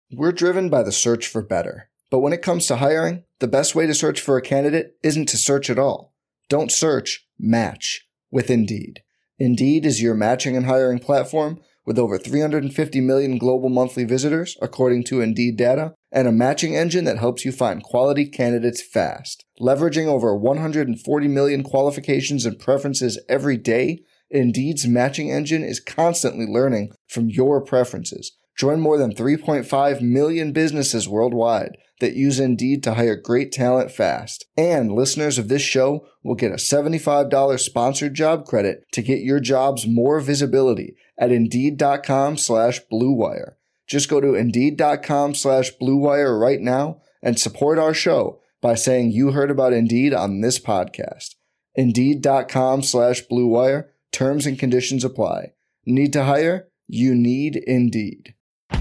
We're driven by the search for better. But when it comes to hiring, the best way to search for a candidate isn't to search at all. Don't search, match with Indeed. Indeed is your matching and hiring platform with over 350 million global monthly visitors, according to Indeed data, and a matching engine that helps you find quality candidates fast. Leveraging over 140 million qualifications and preferences every day, Indeed's matching engine is constantly learning from your preferences. Join more than 3.5 million businesses worldwide that use Indeed to hire great talent fast. And listeners of this show will get a $75 sponsored job credit to get your jobs more visibility at Indeed.com/Blue Wire. Just go to Indeed.com/Blue Wire right now and support our show by saying you heard about Indeed on this podcast. Indeed.com/Blue Wire. Terms and conditions apply. Need to hire? You need Indeed.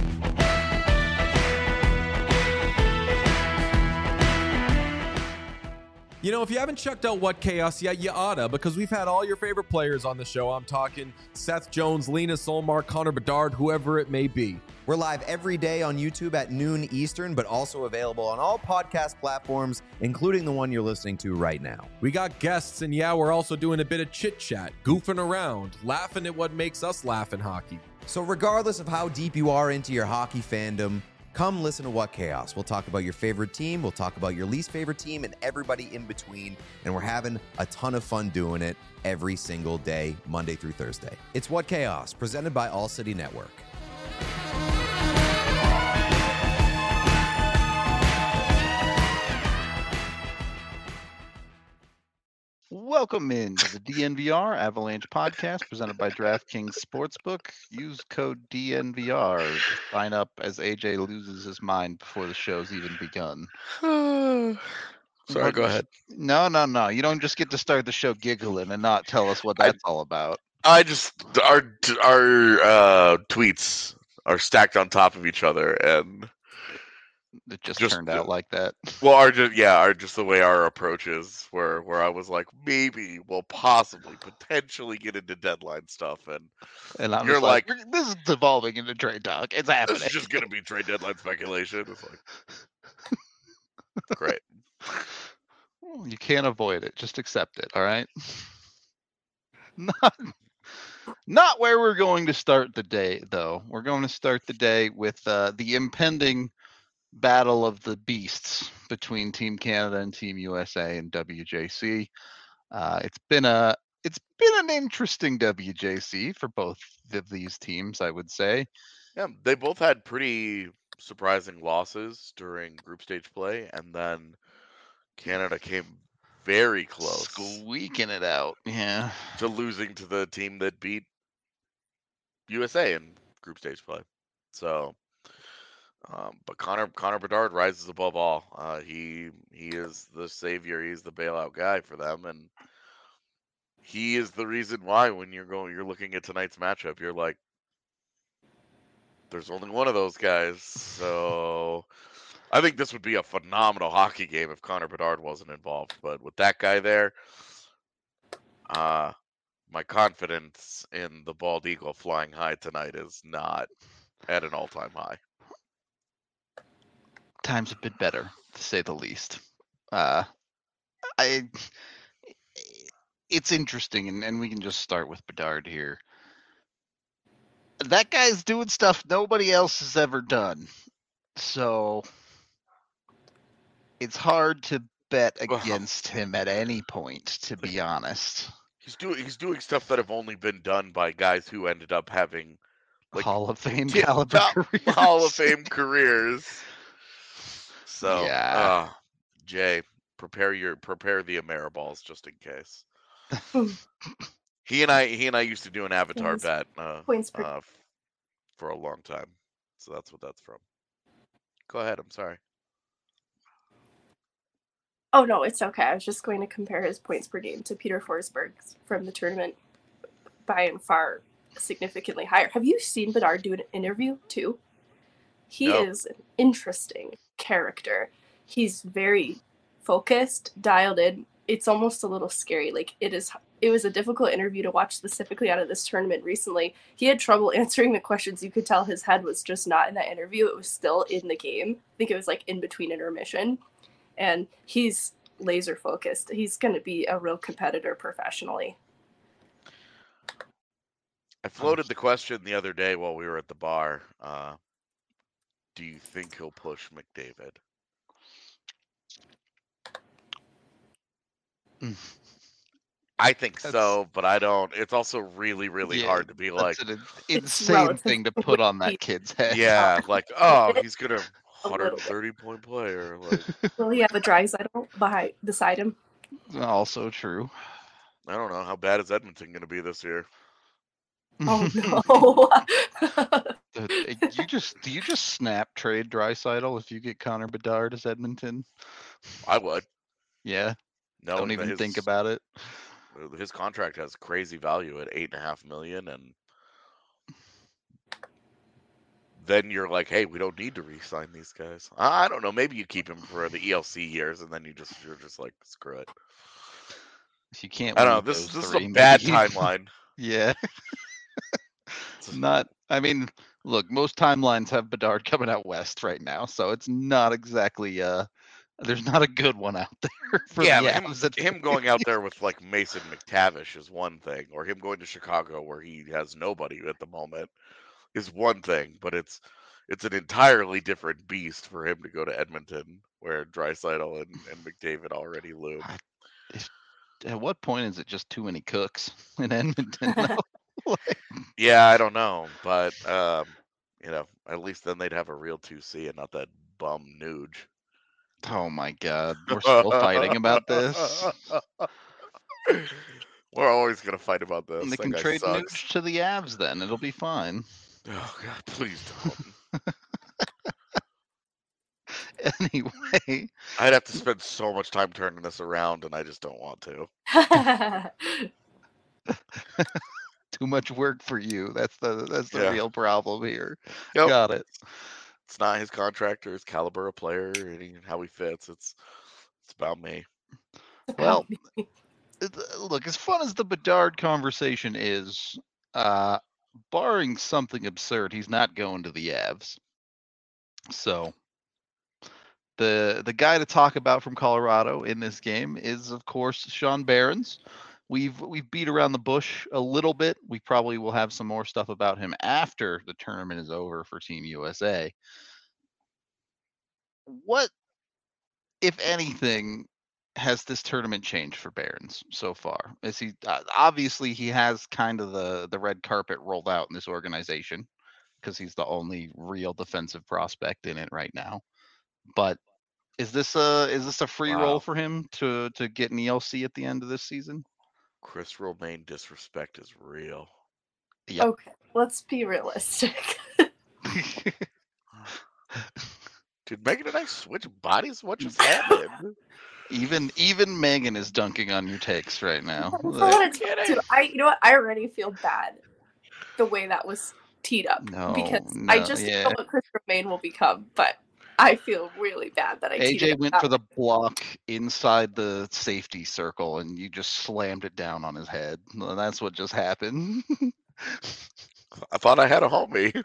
You know, if you haven't checked out What Chaos yet, you oughta, because we've had all your favorite players on the show. I'm talking Seth Jones, Lena Solmar, Connor Bedard, whoever it may be. We're live every day on YouTube at noon Eastern, but also available on all podcast platforms, including the one you're listening to right now. We got guests, and yeah, we're also doing a bit of chit-chat, goofing around, laughing at what makes us laugh in hockey. So regardless of how deep you are into your hockey fandom, come listen to What Chaos. We'll talk about your favorite team, we'll talk about your least favorite team, and everybody in between, and we're having a ton of fun doing it every single day, Monday through Thursday. It's What Chaos, presented by All City Network. Welcome in to the DNVR Avalanche podcast presented by DraftKings Sportsbook. Use code DNVR to sign up as AJ loses his mind before the show's even begun. Sorry, go ahead. No. You don't just get to start the show giggling and not tell us what that's all about. Our tweets are stacked on top of each other, and it just turned out like that. Well, just the way our approach is, where I was like, maybe we'll potentially get into deadline stuff, and I'm you're like, this is devolving into trade talk. It's happening. It's just gonna be trade deadline speculation. It's like, great. You can't avoid it. Just accept it. All right. Not where we're going to start the day, though. We're going to start the day with the impending battle of the beasts between Team Canada and Team USA and WJC. It's been an interesting WJC for both of these teams, I would say. Yeah, they both had pretty surprising losses during group stage play, and then Canada came very close, squeaking it out, to losing to the team that beat USA in group stage play. So. But Connor Bedard rises above all. He is the savior. He's the bailout guy for them, and he is the reason why when you're looking at tonight's matchup, you're like, there's only one of those guys. So I think this would be a phenomenal hockey game if Connor Bedard wasn't involved. But with that guy there, my confidence in the bald eagle flying high tonight is not at an all-time high. Times have been better, to say the least. It's interesting, and we can just start with Bedard here. That guy's doing stuff nobody else has ever done, so it's hard to bet against him at any point, to be honest. He's doing stuff that have only been done by guys who ended up having Hall of Fame caliber careers. Hall of Fame careers. So, yeah. Jay, prepare the Ameriballs just in case. He and I used to do an Avatar bet for a long time, so that's what that's from. Go ahead. I'm sorry. Oh no, it's okay. I was just going to compare his points per game to Peter Forsberg's from the tournament by and far significantly higher. Have you seen Bedard do an interview too? He is an interesting character. He's very focused, dialed in. It's almost a little scary. Like, it is it was a difficult interview to watch specifically out of this tournament recently. He had trouble answering the questions. You could tell his head was just not in that interview. It was still in the game. I think it was like in between intermission. And he's laser focused. He's going to be a real competitor professionally. I floated the question the other day while we were at the bar. Do you think he'll push McDavid? I think so, but I don't. It's also really, really hard to be like, that's an insane thing to put on that kid's head. yeah, like, oh, he's gonna 130-point player. Like, will he have a Draisaitl beside him? Also true. I don't know, how bad is Edmonton gonna be this year? Oh no! Do you just snap trade Draisaitl if you get Connor Bedard as Edmonton? I would. Yeah. Don't even think about it. His contract has crazy value at $8.5 million, and then you're like, hey, we don't need to re-sign these guys. I don't know. Maybe you keep him for the ELC years, and then you're just like, screw it. If you can't, I don't know. This is a bad timeline. Yeah. Not. I mean, look, most timelines have Bedard coming out west right now, so it's not exactly. There's not a good one out there. For him going out there with like Mason McTavish is one thing, or him going to Chicago where he has nobody at the moment is one thing, but it's an entirely different beast for him to go to Edmonton where Draisaitl and McDavid already loom. At what point is it just too many cooks in Edmonton? Yeah, I don't know, but at least then they'd have a real 2C and not that bum Nuge. Oh my God, we're still fighting about this. We're always gonna fight about this. And they can trade Nuge to the Avs, then it'll be fine. Oh God, please don't. Anyway, I'd have to spend so much time turning this around, and I just don't want to. Too much work for you. That's the real problem here. Yep. Got it. It's not his contract or his caliber of player and how he fits. It's about me. Well, look, as fun as the Bedard conversation is, barring something absurd, he's not going to the Avs. So the guy to talk about from Colorado in this game is, of course, Sean Behrens. We've beat around the bush a little bit. We probably will have some more stuff about him after the tournament is over for Team USA. What, if anything, has this tournament changed for Behrens so far? Is he obviously he has kind of the red carpet rolled out in this organization because he's the only real defensive prospect in it right now. But is this a free roll for him to get an ELC at the end of this season? Chris Romaine disrespect is real. Yep. Okay, let's be realistic. Dude, Megan and I switch bodies? What just happened? Even Megan is dunking on your takes right now. You know what? I already feel bad the way that was teed up because I just don't know what Chris Romaine will become, but I feel really bad that AJ went for the block inside the safety circle, and you just slammed it down on his head. That's what just happened. I thought I had a homie.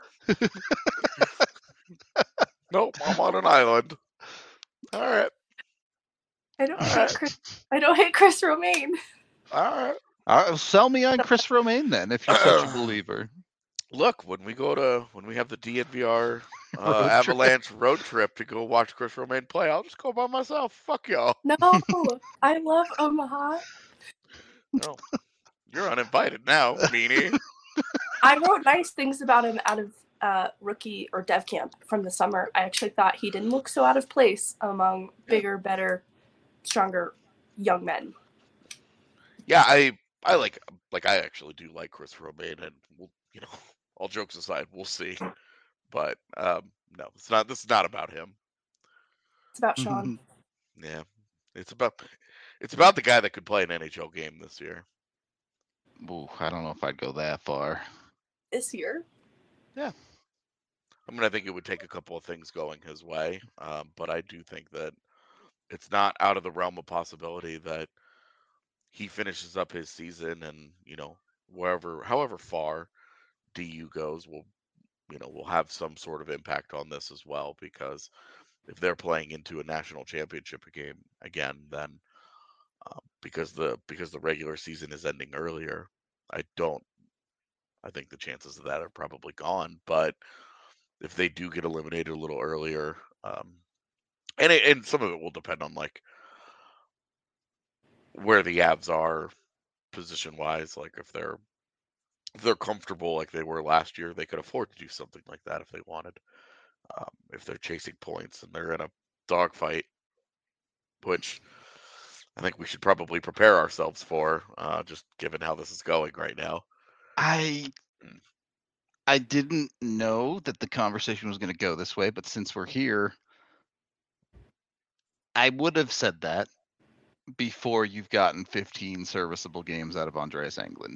Nope, I'm on an island. All right. I don't hate Chris Romaine. All right. Sell me on Chris Romaine then, if you're such a believer. Look, when we have the DNVR Avalanche road trip to go watch Chris Romaine play, I'll just go by myself. Fuck y'all. No, I love Omaha. No, you're uninvited now, meanie. I wrote nice things about him out of rookie or dev camp from the summer. I actually thought he didn't look so out of place among bigger, better, stronger young men. Yeah, I actually do like Chris Romaine, and all jokes aside, we'll see. But no, it's not. This is not about him. It's about Sean. Yeah, it's about the guy that could play an NHL game this year. Ooh, I don't know if I'd go that far. This year? Yeah. I mean, I think it would take a couple of things going his way, but I do think that it's not out of the realm of possibility that he finishes up his season, and however far DU goes, will have some sort of impact on this as well, because if they're playing into a national championship game again, then because the regular season is ending earlier, I think the chances of that are probably gone. But if they do get eliminated a little earlier, and some of it will depend on like where the Avs are position wise. Like if they're comfortable like they were last year, they could afford to do something like that if they wanted. If they're chasing points and they're in a dogfight, which I think we should probably prepare ourselves for, just given how this is going right now. I didn't know that the conversation was going to go this way, but since we're here, I would have said that before you've gotten 15 serviceable games out of Andreas Englund.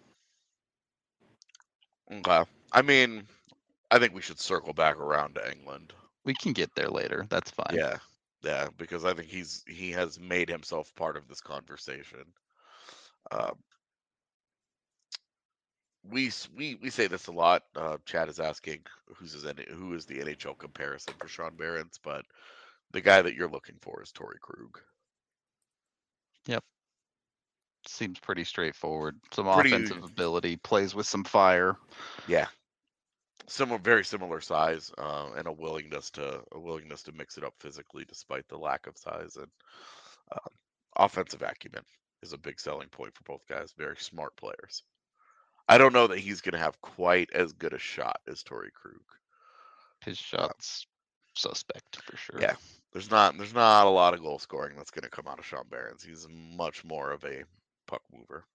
Okay. I mean, I think we should circle back around to Englund. We can get there later. That's fine. Yeah, because I think he has made himself part of this conversation. We say this a lot. Chad is asking who is the NHL comparison for Sean Behrens, but the guy that you're looking for is Torrey Krug. Yep. Seems pretty straightforward. Some offensive ability, plays with some fire. Yeah. Very similar size, and a willingness to mix it up physically despite the lack of size, and offensive acumen is a big selling point for both guys. Very smart players. I don't know that he's going to have quite as good a shot as Torrey Krug. His shot's suspect for sure. Yeah, there's not a lot of goal scoring that's going to come out of Sean Behrens. He's much more of a puck mover.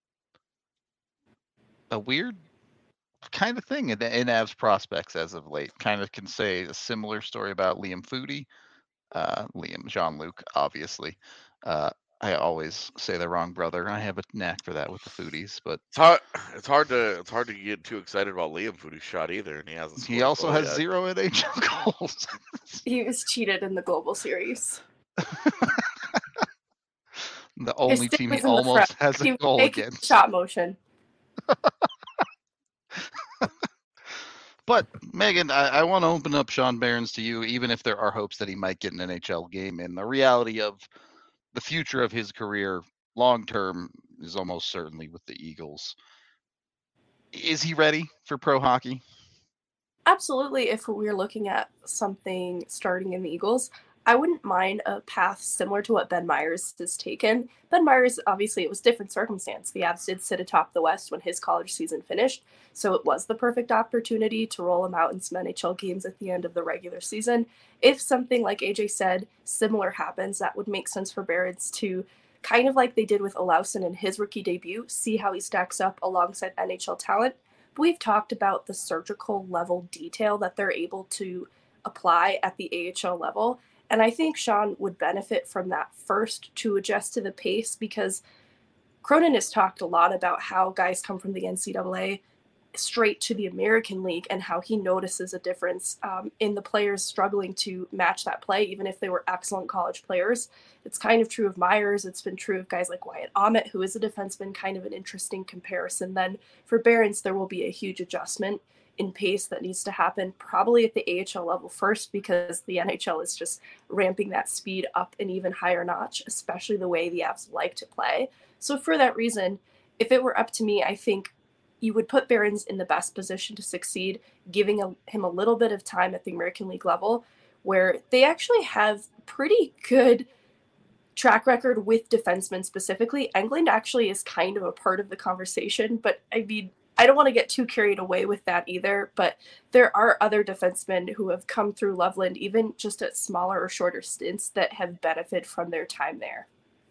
A weird kind of thing in Avs prospects as of late. Kind of can say a similar story about Liam Foudy, Jean-Luc, obviously. I always say the wrong brother. I have a knack for that with the Foodies, but it's hard to get too excited about Liam Foudy's shot either, and he hasn't. He also has 0 NHL goals. He was cheated in the Global Series. The only team he almost has a goal against. Shot motion. But Megan, I want to open up Sean Behrens to you, even if there are hopes that he might get an NHL game. And the reality of the future of his career long term is almost certainly with the Eagles. Is he ready for pro hockey? Absolutely. If we're looking at something starting in the Eagles, I wouldn't mind a path similar to what Ben Meyers has taken. Ben Meyers, obviously, it was different circumstance. The Avs did sit atop the West when his college season finished, so it was the perfect opportunity to roll him out in some NHL games at the end of the regular season. If something like AJ said, similar happens, that would make sense for Behrens to, kind of like they did with Olausson in his rookie debut, see how he stacks up alongside NHL talent. But we've talked about the surgical level detail that they're able to apply at the AHL level. And I think Sean would benefit from that first to adjust to the pace, because Cronin has talked a lot about how guys come from the NCAA straight to the American League and how he notices a difference in the players struggling to match that play, even if they were excellent college players. It's kind of true of Meyers. It's been true of guys like Wyatt Ahmet, who is a defenseman, kind of an interesting comparison. Then for Behrens, there will be a huge adjustment in pace that needs to happen probably at the AHL level first, because the NHL is just ramping that speed up an even higher notch, especially the way the Avs like to play. So for that reason, if it were up to me, I think you would put Behrens in the best position to succeed, giving him a little bit of time at the American League level, where they actually have pretty good track record with defensemen specifically. Englund actually is kind of a part of the conversation, but I mean, I don't want to get too carried away with that either, but there are other defensemen who have come through Loveland, even just at smaller or shorter stints, that have benefited from their time there.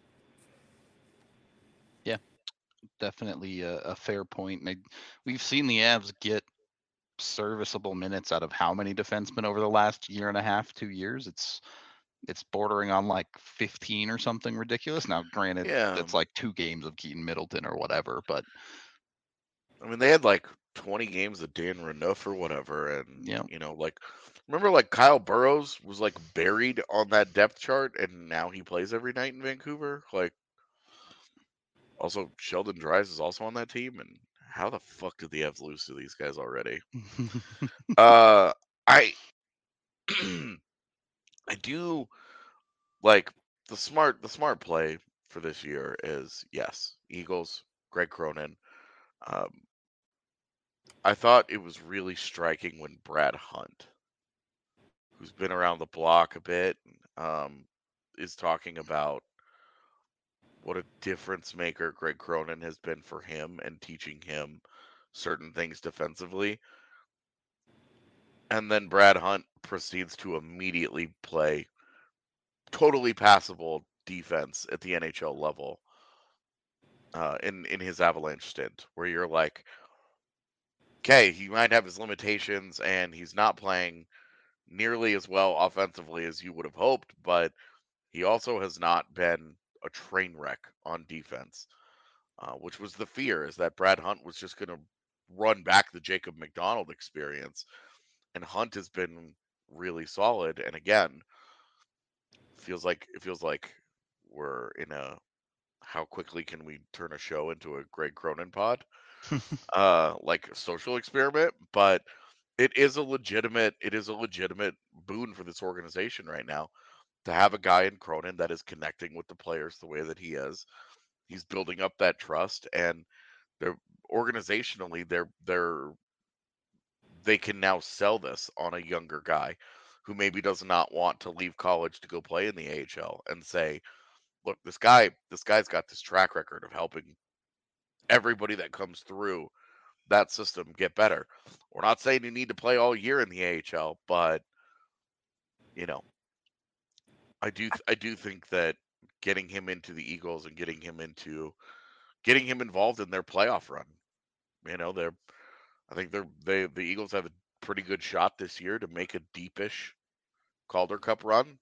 Yeah, definitely a fair point. We've seen the Avs get serviceable minutes out of how many defensemen over the last year and a half, 2 years? It's bordering on like 15 or something ridiculous. Now, granted, it's like 2 games of Keaton Middleton or whatever, but I mean, they had like 20 games of Dan Renouf or whatever, and like, remember, like Kyle Burrows was like buried on that depth chart, and now he plays every night in Vancouver. Like, Also, Sheldon Dries is also on that team, and how the fuck did the Avs lose to these guys already? I I do like the smart play for this year is yes, Eagles, Greg Cronin. Um, I thought it was really striking when Brad Hunt, who's been around the block a bit, is talking about what a difference maker Greg Cronin has been for him and teaching him certain things defensively. And then Brad Hunt proceeds to immediately play totally passable defense at the NHL level in his Avalanche stint, where you're like, okay, he might have his limitations and he's not playing nearly as well offensively as you would have hoped, but he also has not been a train wreck on defense, which was the fear, is that Brad Hunt was just going to run back the Jacob McDonald experience. And Hunt has been really solid. And again, it feels like we're in a how quickly can we turn a show into a Greg Cronin pod, like a social experiment. But it is a legitimate boon for this organization right now to have a guy in Cronin that is connecting with the players the way that he is. He's building up that trust, and they're organizationally they can now sell this on a younger guy who maybe does not want to leave college to go play in the AHL and say, look, this guy's got this track record of helping everybody that comes through that system get better. We're not saying you need to play all year in the AHL, but you know, I do think that getting him into the Eagles and getting him involved in their playoff run, you know, the Eagles have a pretty good shot this year to make a deepish Calder Cup run.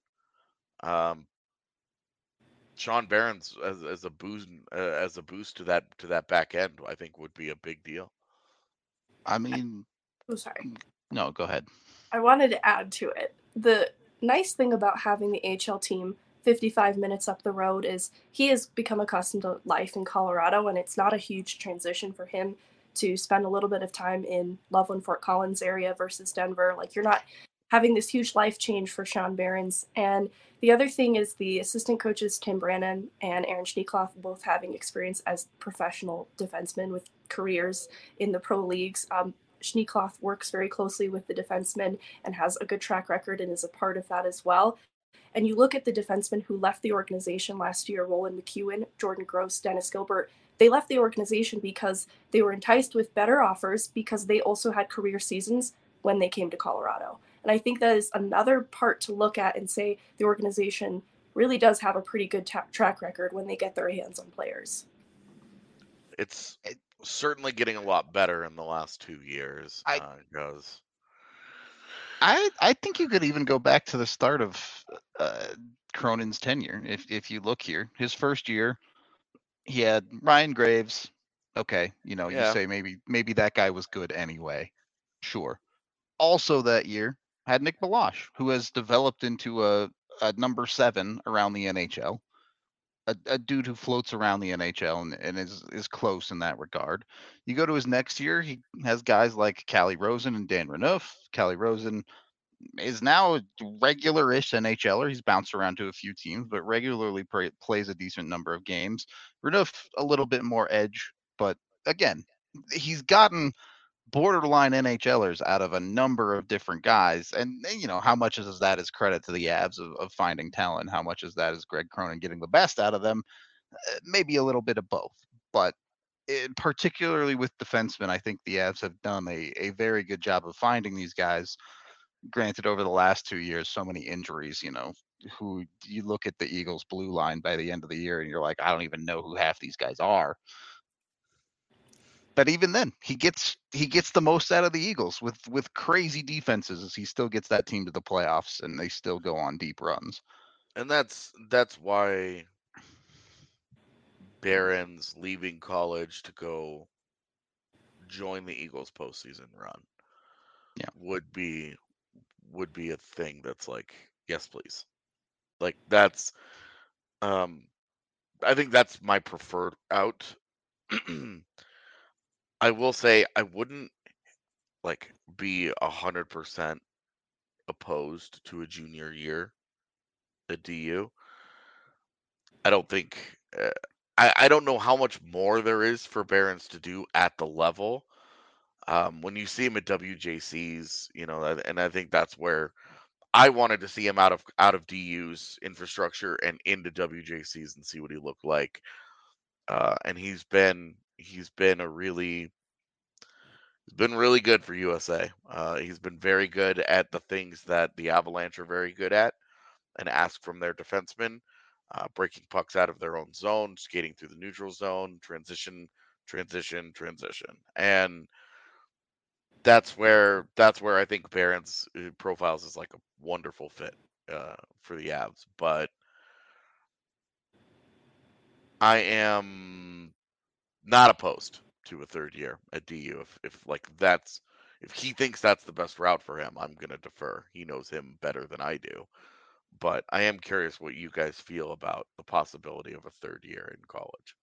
Sean Barron's as a boost to that back end, I think would be a big deal. I mean, I'm sorry. no, go ahead. I wanted to add to it. The nice thing about having the AHL team 55 minutes up the road is he has become accustomed to life in Colorado, and it's not a huge transition for him to spend a little bit of time in Loveland, Fort Collins area versus Denver. Like, you're not having this huge life change for Sean Behrens. And the other thing is the assistant coaches, Tim Brannan and Aaron Schneekloth, both having experience as professional defensemen with careers in the pro leagues. Schneekloth works very closely with the defensemen and has a good track record and is a part of that as well. And you look at the defensemen who left the organization last year, Roland McEwen, Jordan Gross, Dennis Gilbert. They left the organization because they were enticed with better offers because they also had career seasons when they came to Colorado. And I think that is another part to look at and say the organization really does have a pretty good track record when they get their hands on players. It's certainly getting a lot better in the last 2 years. I think you could even go back to the start of Cronin's tenure. If you look here, his first year, he had Ryan Graves. Okay, you say maybe that guy was good anyway. Sure. Also that year had Nick Balash, who has developed into a number 7 around the NHL. A dude who floats around the NHL and is close in that regard. You go to his next year, he has guys like Calle Rosen and Dan Renouf. Calle Rosen is now a regular-ish NHLer. He's bounced around to a few teams, but regularly plays a decent number of games. Renouf, a little bit more edge, but again, he's gotten borderline NHLers out of a number of different guys. And, how much is that is credit to the Avs of finding talent? How much is that is Greg Cronin getting the best out of them? Maybe a little bit of both. But particularly with defensemen, I think the Avs have done a very good job of finding these guys. Granted, over the last 2 years, so many injuries, who you look at the Eagles blue line by the end of the year and you're like, I don't even know who half these guys are. But even then, he gets the most out of the Eagles with crazy defenses. He still gets that team to the playoffs, and they still go on deep runs. And that's why Barron's leaving college to go join the Eagles postseason run. Yeah, would be a thing that's like, yes, please. Like that's I think that's my preferred out. I will say I wouldn't like be 100% opposed to a junior year at DU. I don't think I don't know how much more there is for Barons to do at the level. When you see him at WJCs, and I think that's where I wanted to see him out of DU's infrastructure and into WJCs and see what he looked like. And he's been really good for USA. He's been very good at the things that the Avalanche are very good at and ask from their defensemen, breaking pucks out of their own zone, skating through the neutral zone, transition, and that's where I think Barons profiles is like a wonderful fit for the Avs. But I am not opposed to a third year at DU if he thinks that's the best route for him. I'm gonna defer. He knows him better than I do. But I am curious what you guys feel about the possibility of a third year in college.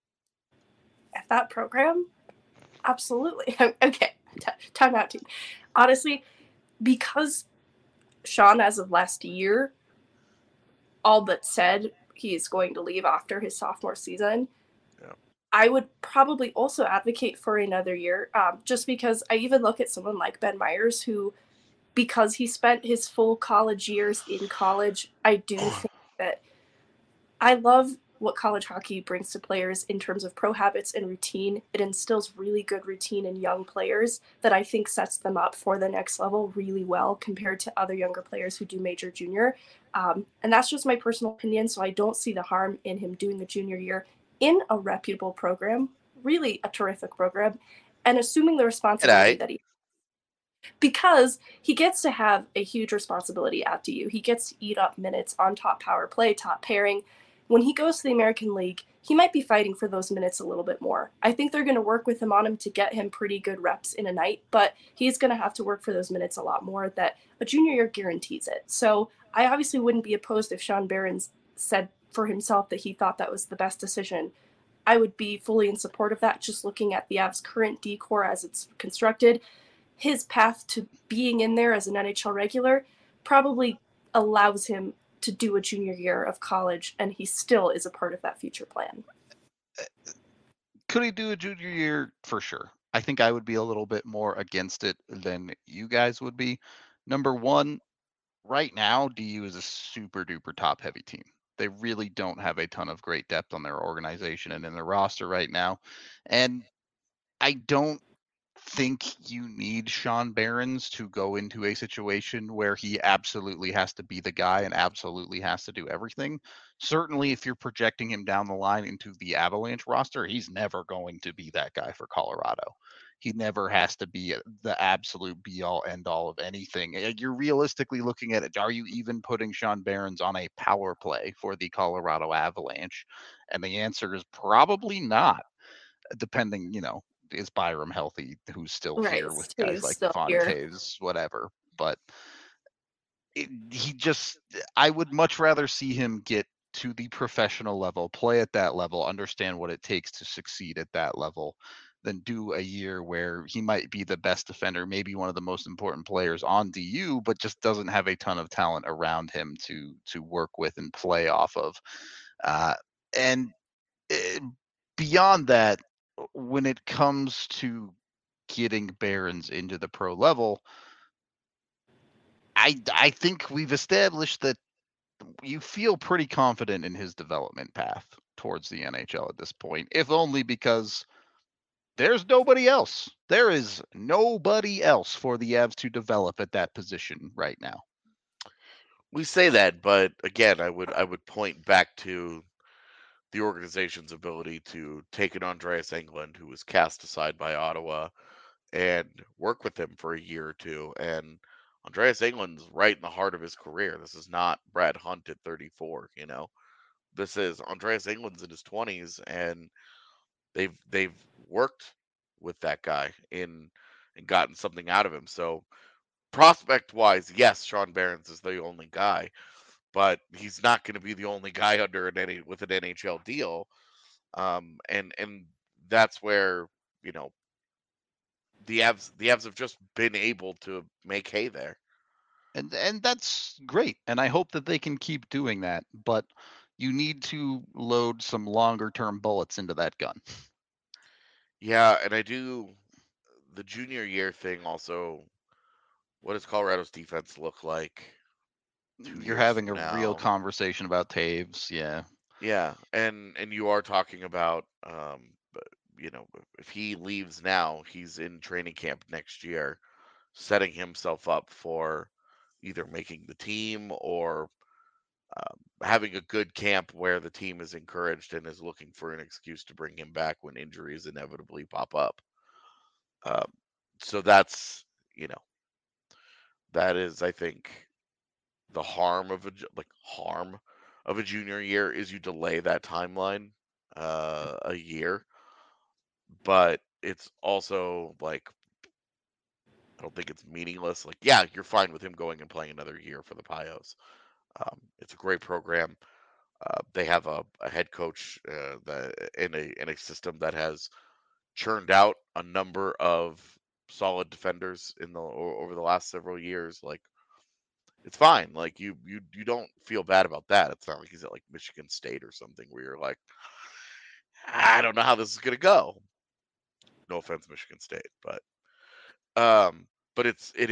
At that program, absolutely. Okay, time out, team. Honestly, because Sean, as of last year, all but said he is going to leave after his sophomore season, I would probably also advocate for another year, just because I even look at someone like Ben Myers, who, because he spent his full college years in college, I do think that I love what college hockey brings to players in terms of pro habits and routine. It instills really good routine in young players that I think sets them up for the next level really well compared to other younger players who do major junior. And that's just my personal opinion, so I don't see the harm in him doing a junior year in a reputable program, really a terrific program, and assuming the responsibility that he, because he gets to have a huge responsibility at DU. He gets to eat up minutes on top power play, top pairing. When he goes to the American League, he might be fighting for those minutes a little bit more. I think they're going to work with him on him to get him pretty good reps in a night, but he's going to have to work for those minutes a lot more. That a junior year guarantees it. So I obviously wouldn't be opposed if Sean Barons said for himself that he thought that was the best decision. I would be fully in support of that, just looking at the Avs' current D-core as it's constructed. His path to being in there as an NHL regular probably allows him to do a junior year of college, and he still is a part of that future plan. Could he do a junior year? For sure. I think I would be a little bit more against it than you guys would be. Number one, right now, DU is a super duper top heavy team. They really don't have a ton of great depth on their organization and in their roster right now. And I don't think you need Sean Barons to go into a situation where he absolutely has to be the guy and absolutely has to do everything. Certainly, if you're projecting him down the line into the Avalanche roster, he's never going to be that guy for Colorado. He never has to be the absolute be all end all of anything. You're realistically looking at it. Are you even putting Sean Barons on a power play for the Colorado Avalanche? And the answer is probably not, depending, is Byram healthy, who's still here with guys like Fontaine, whatever. But I would much rather see him get to the professional level, play at that level, understand what it takes to succeed at that level, than do a year where he might be the best defender, maybe one of the most important players on DU, but just doesn't have a ton of talent around him to work with and play off of. Beyond that, when it comes to getting Barons into the pro level, I think we've established that you feel pretty confident in his development path towards the NHL at this point, if only because there's nobody else. There is nobody else for the Avs to develop at that position right now. We say that, but again, I would point back to the organization's ability to take an Andreas Englund, who was cast aside by Ottawa, and work with him for a year or two. And Andreas Englund's right in the heart of his career. This is not Brad Hunt at 34, This is Andreas Englund's in his 20s, and they've worked with that guy and gotten something out of him. So prospect wise, yes, Sean Barons is the only guy. but he's not going to be the only guy with an NHL deal. And that's where, you know, the Avs have just been able to make hay there. And that's great. And I hope that they can keep doing that. But you need to load some longer term bullets into that gun. Yeah, and the junior year thing also. What does Colorado's defense look like 2 You're years having from a real now? conversation about Taves, yeah. Yeah, and you are talking about, if he leaves now, he's in training camp next year, setting himself up for either making the team or having a good camp where the team is encouraged and is looking for an excuse to bring him back when injuries inevitably pop up. So that's, that is, I think, the harm of a junior year is you delay that timeline a year, but it's also like I don't think it's meaningless. Like, yeah, you're fine with him going and playing another year for the Pios. It's a great program. They have a head coach that in a system that has churned out a number of solid defenders over the last several years. Like, it's fine. Like, you don't feel bad about that. It's not like he's at like Michigan State or something where you're like, I don't know how this is gonna go. No offense, Michigan State, but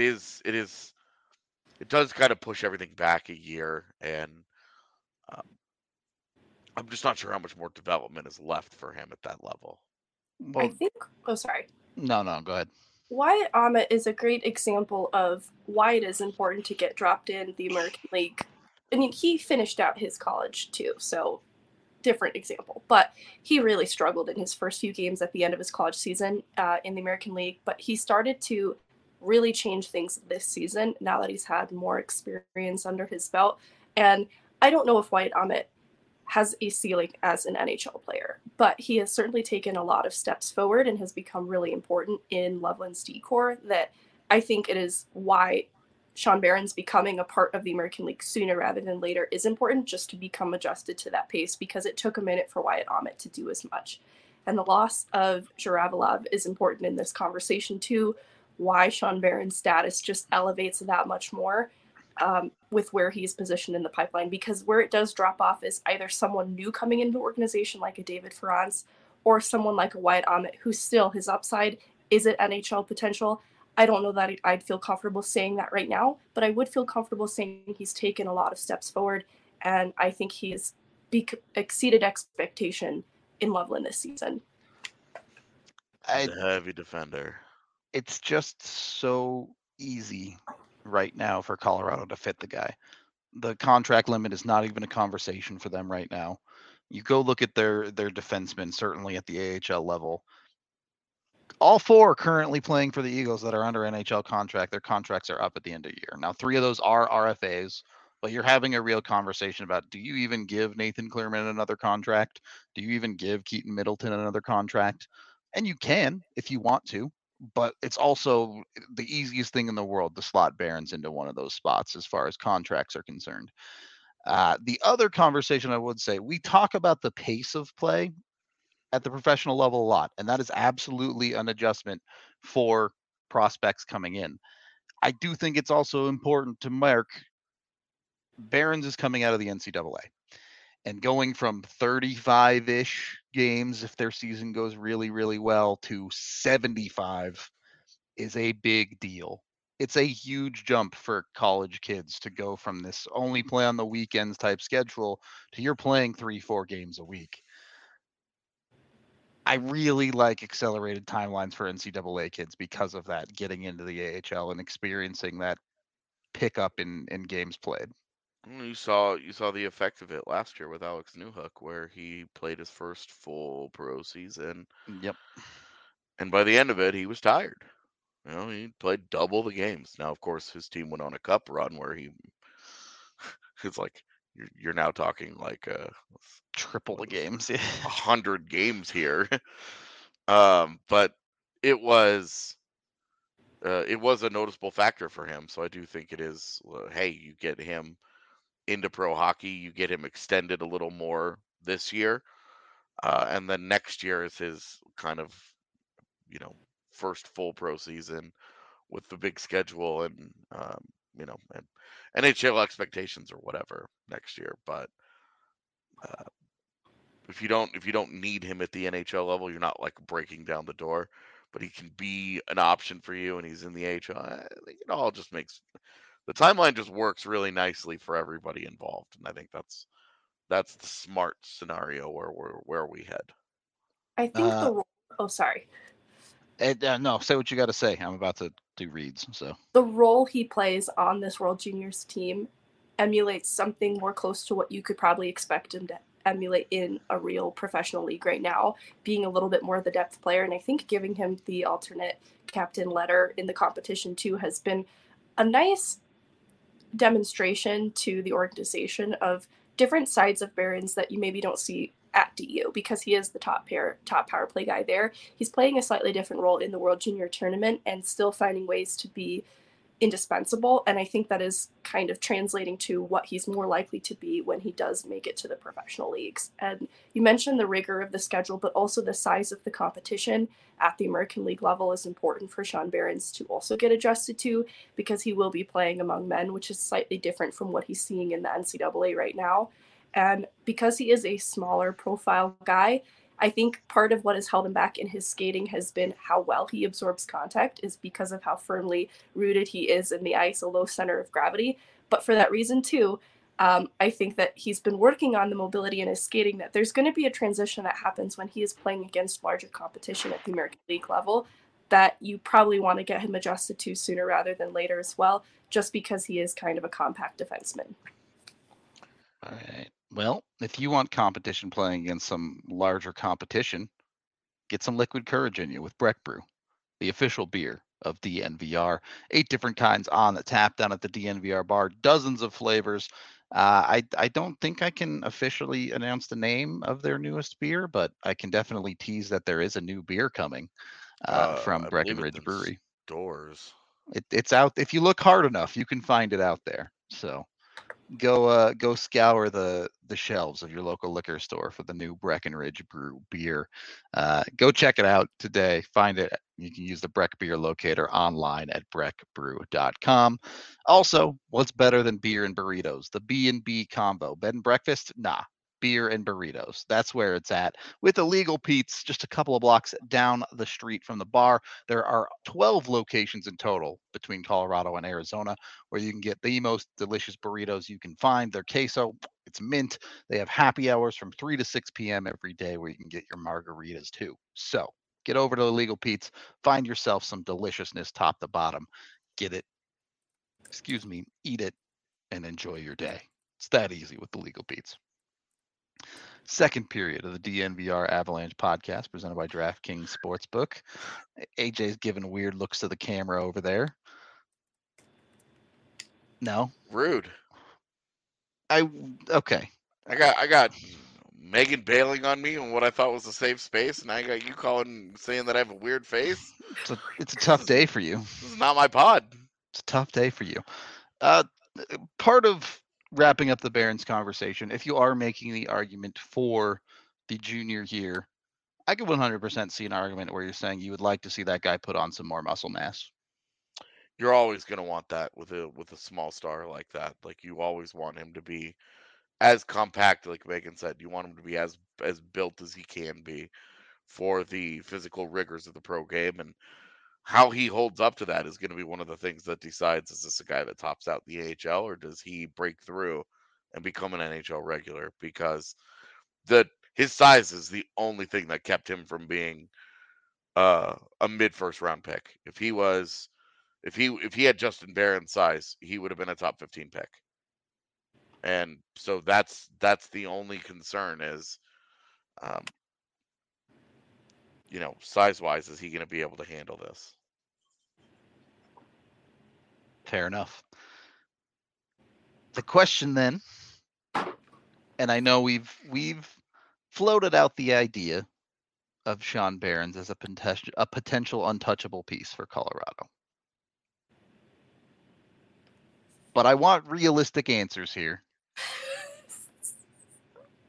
it does kind of push everything back a year, and um, I'm just not sure how much more development is left for him at that level. I Well, think. Oh, sorry. no, go ahead. Wyatt Ahmet is a great example of why it is important to get dropped in the American League. I mean, he finished out his college too, so different example. But he really struggled in his first few games at the end of his college season in the American League. But he started to really change things this season now that he's had more experience under his belt. And I don't know if Wyatt Ahmet has a ceiling as an NHL player, but he has certainly taken a lot of steps forward and has become really important in Loveland's decor that I think it is why Sean Barron's becoming a part of the American League sooner rather than later is important, just to become adjusted to that pace, because it took a minute for Wyatt Ahmet to do as much. And the loss of Zhuravlov is important in this conversation too, why Sean Barron's status just elevates that much more with where he's positioned in the pipeline, because where it does drop off is either someone new coming into the organization like a David Ferrance or someone like a Wyatt Ahmet who still his upside is at NHL potential. I don't know that I'd feel comfortable saying that right now, but I would feel comfortable saying he's taken a lot of steps forward, and I think he's exceeded expectation in Loveland this season. He's a heavy defender. It's just so easy right now for Colorado to fit the guy. The contract limit is not even a conversation for them right now. You go look at their defensemen, certainly at the AHL level. All four currently playing for the Eagles that are under NHL contract. Their contracts are up at the end of the year. Now, 3 of those are RFAs, but you're having a real conversation about, do you even give Nathan Clearman another contract? Do you even give Keaton Middleton another contract? And you can if you want to, but it's also the easiest thing in the world to slot Barons into one of those spots as far as contracts are concerned. The other conversation I would say, we talk about the pace of play at the professional level a lot, and that is absolutely an adjustment for prospects coming in. I do think it's also important to mark Barons is coming out of the NCAA and going from 35-ish games, if their season goes really, really well, to 75 is a big deal. It's a huge jump for college kids to go from this only play on the weekends type schedule to you're playing 3-4 games a week. I really like accelerated timelines for NCAA kids because of that, getting into the AHL and experiencing that pickup in games played. You saw the effect of it last year with Alex Newhook, where he played his first full pro season. Yep. And by the end of it, he was tired. He played double the games. Now, of course, his team went on a cup run where it's like you're now talking like triple the games, 100 games here. But it was a noticeable factor for him. So I do think it is. Hey, you get him into pro hockey. You get him extended a little more this year, and then next year is his kind of, first full pro season with the big schedule and and NHL expectations or whatever next year. But if you don't need him at the NHL level, you're not like breaking down the door. But he can be an option for you, and he's in the AHL. I think it all just makes the timeline just works really nicely for everybody involved, and I think that's the smart scenario where we head. I think the role. Oh, sorry. No, say what you got to say. I'm about to do reads. So the role he plays on this World Juniors team emulates something more close to what you could probably expect him to emulate in a real professional league right now, being a little bit more of the depth player. And I think giving him the alternate captain letter in the competition too has been a nice demonstration to the organization of different sides of Barons that you maybe don't see at DU, because he is the top power play guy there. He's playing a slightly different role in the World Junior Tournament and still finding ways to be indispensable. And I think that is kind of translating to what he's more likely to be when he does make it to the professional leagues. And you mentioned the rigor of the schedule, but also the size of the competition at the American League level is important for Sean Barons to also get adjusted to, because he will be playing among men, which is slightly different from what he's seeing in the NCAA right now. And because he is a smaller profile guy, I think part of what has held him back in his skating has been how well he absorbs contact, is because of how firmly rooted he is in the ice, a low center of gravity. But for that reason too, I think that he's been working on the mobility in his skating, that there's going to be a transition that happens when he is playing against larger competition at the American League level that you probably want to get him adjusted to sooner rather than later as well, just because he is kind of a compact defenseman. All right. Well, if you want competition playing against some larger competition, get some Liquid Courage in you with Breck Brew, the official beer of DNVR. 8 different kinds on the tap down at the DNVR bar, dozens of flavors. I don't think I can officially announce the name of their newest beer, but I can definitely tease that there is a new beer coming from Breckenridge Brewery. Stores. It's out. If you look hard enough, you can find it out there. So go scour the shelves of your local liquor store for the new Breckenridge Brew beer. Go check it out today. Find it. You can use the Breck Beer locator online at breckbrew.com. Also, what's better than beer and burritos? The B&B combo. Bed and breakfast? Nah. Beer and burritos. That's where it's at. With Illegal Pete's, just a couple of blocks down the street from the bar. There are 12 locations in total between Colorado and Arizona where you can get the most delicious burritos you can find. Their queso, it's mint. They have happy hours from 3 to 6 p.m. every day where you can get your margaritas too. So get over to Illegal Pete's, find yourself some deliciousness top to bottom. Get it, eat it, and enjoy your day. It's that easy with Illegal Pete's. Second period of the DNVR Avalanche podcast presented by DraftKings Sportsbook. AJ's giving weird looks to the camera over there. No? Rude. Okay. I got Megan bailing on me on what I thought was a safe space, and I got you saying that I have a weird face. It's a tough day for you. This is not my pod. It's a tough day for you. Part of wrapping up the Barons conversation, if you are making the argument for the junior year, I could 100% see an argument where you're saying you would like to see that guy put on some more muscle mass. You're always going to want that with a small star like that. Like, you always want him to be as compact, like Megan said. You want him to be as built as he can be for the physical rigors of the pro game, and how he holds up to that is going to be one of the things that decides, is this a guy that tops out the AHL, or does he break through and become an NHL regular? Because his size is the only thing that kept him from being a mid-first round pick. If he had Justin Barron's size, he would have been a top 15 pick. And so that's the only concern is, size-wise, is he going to be able to handle this? Fair enough. The question then, and I know we've floated out the idea of Sean Barons as a potential untouchable piece for Colorado. But I want realistic answers here.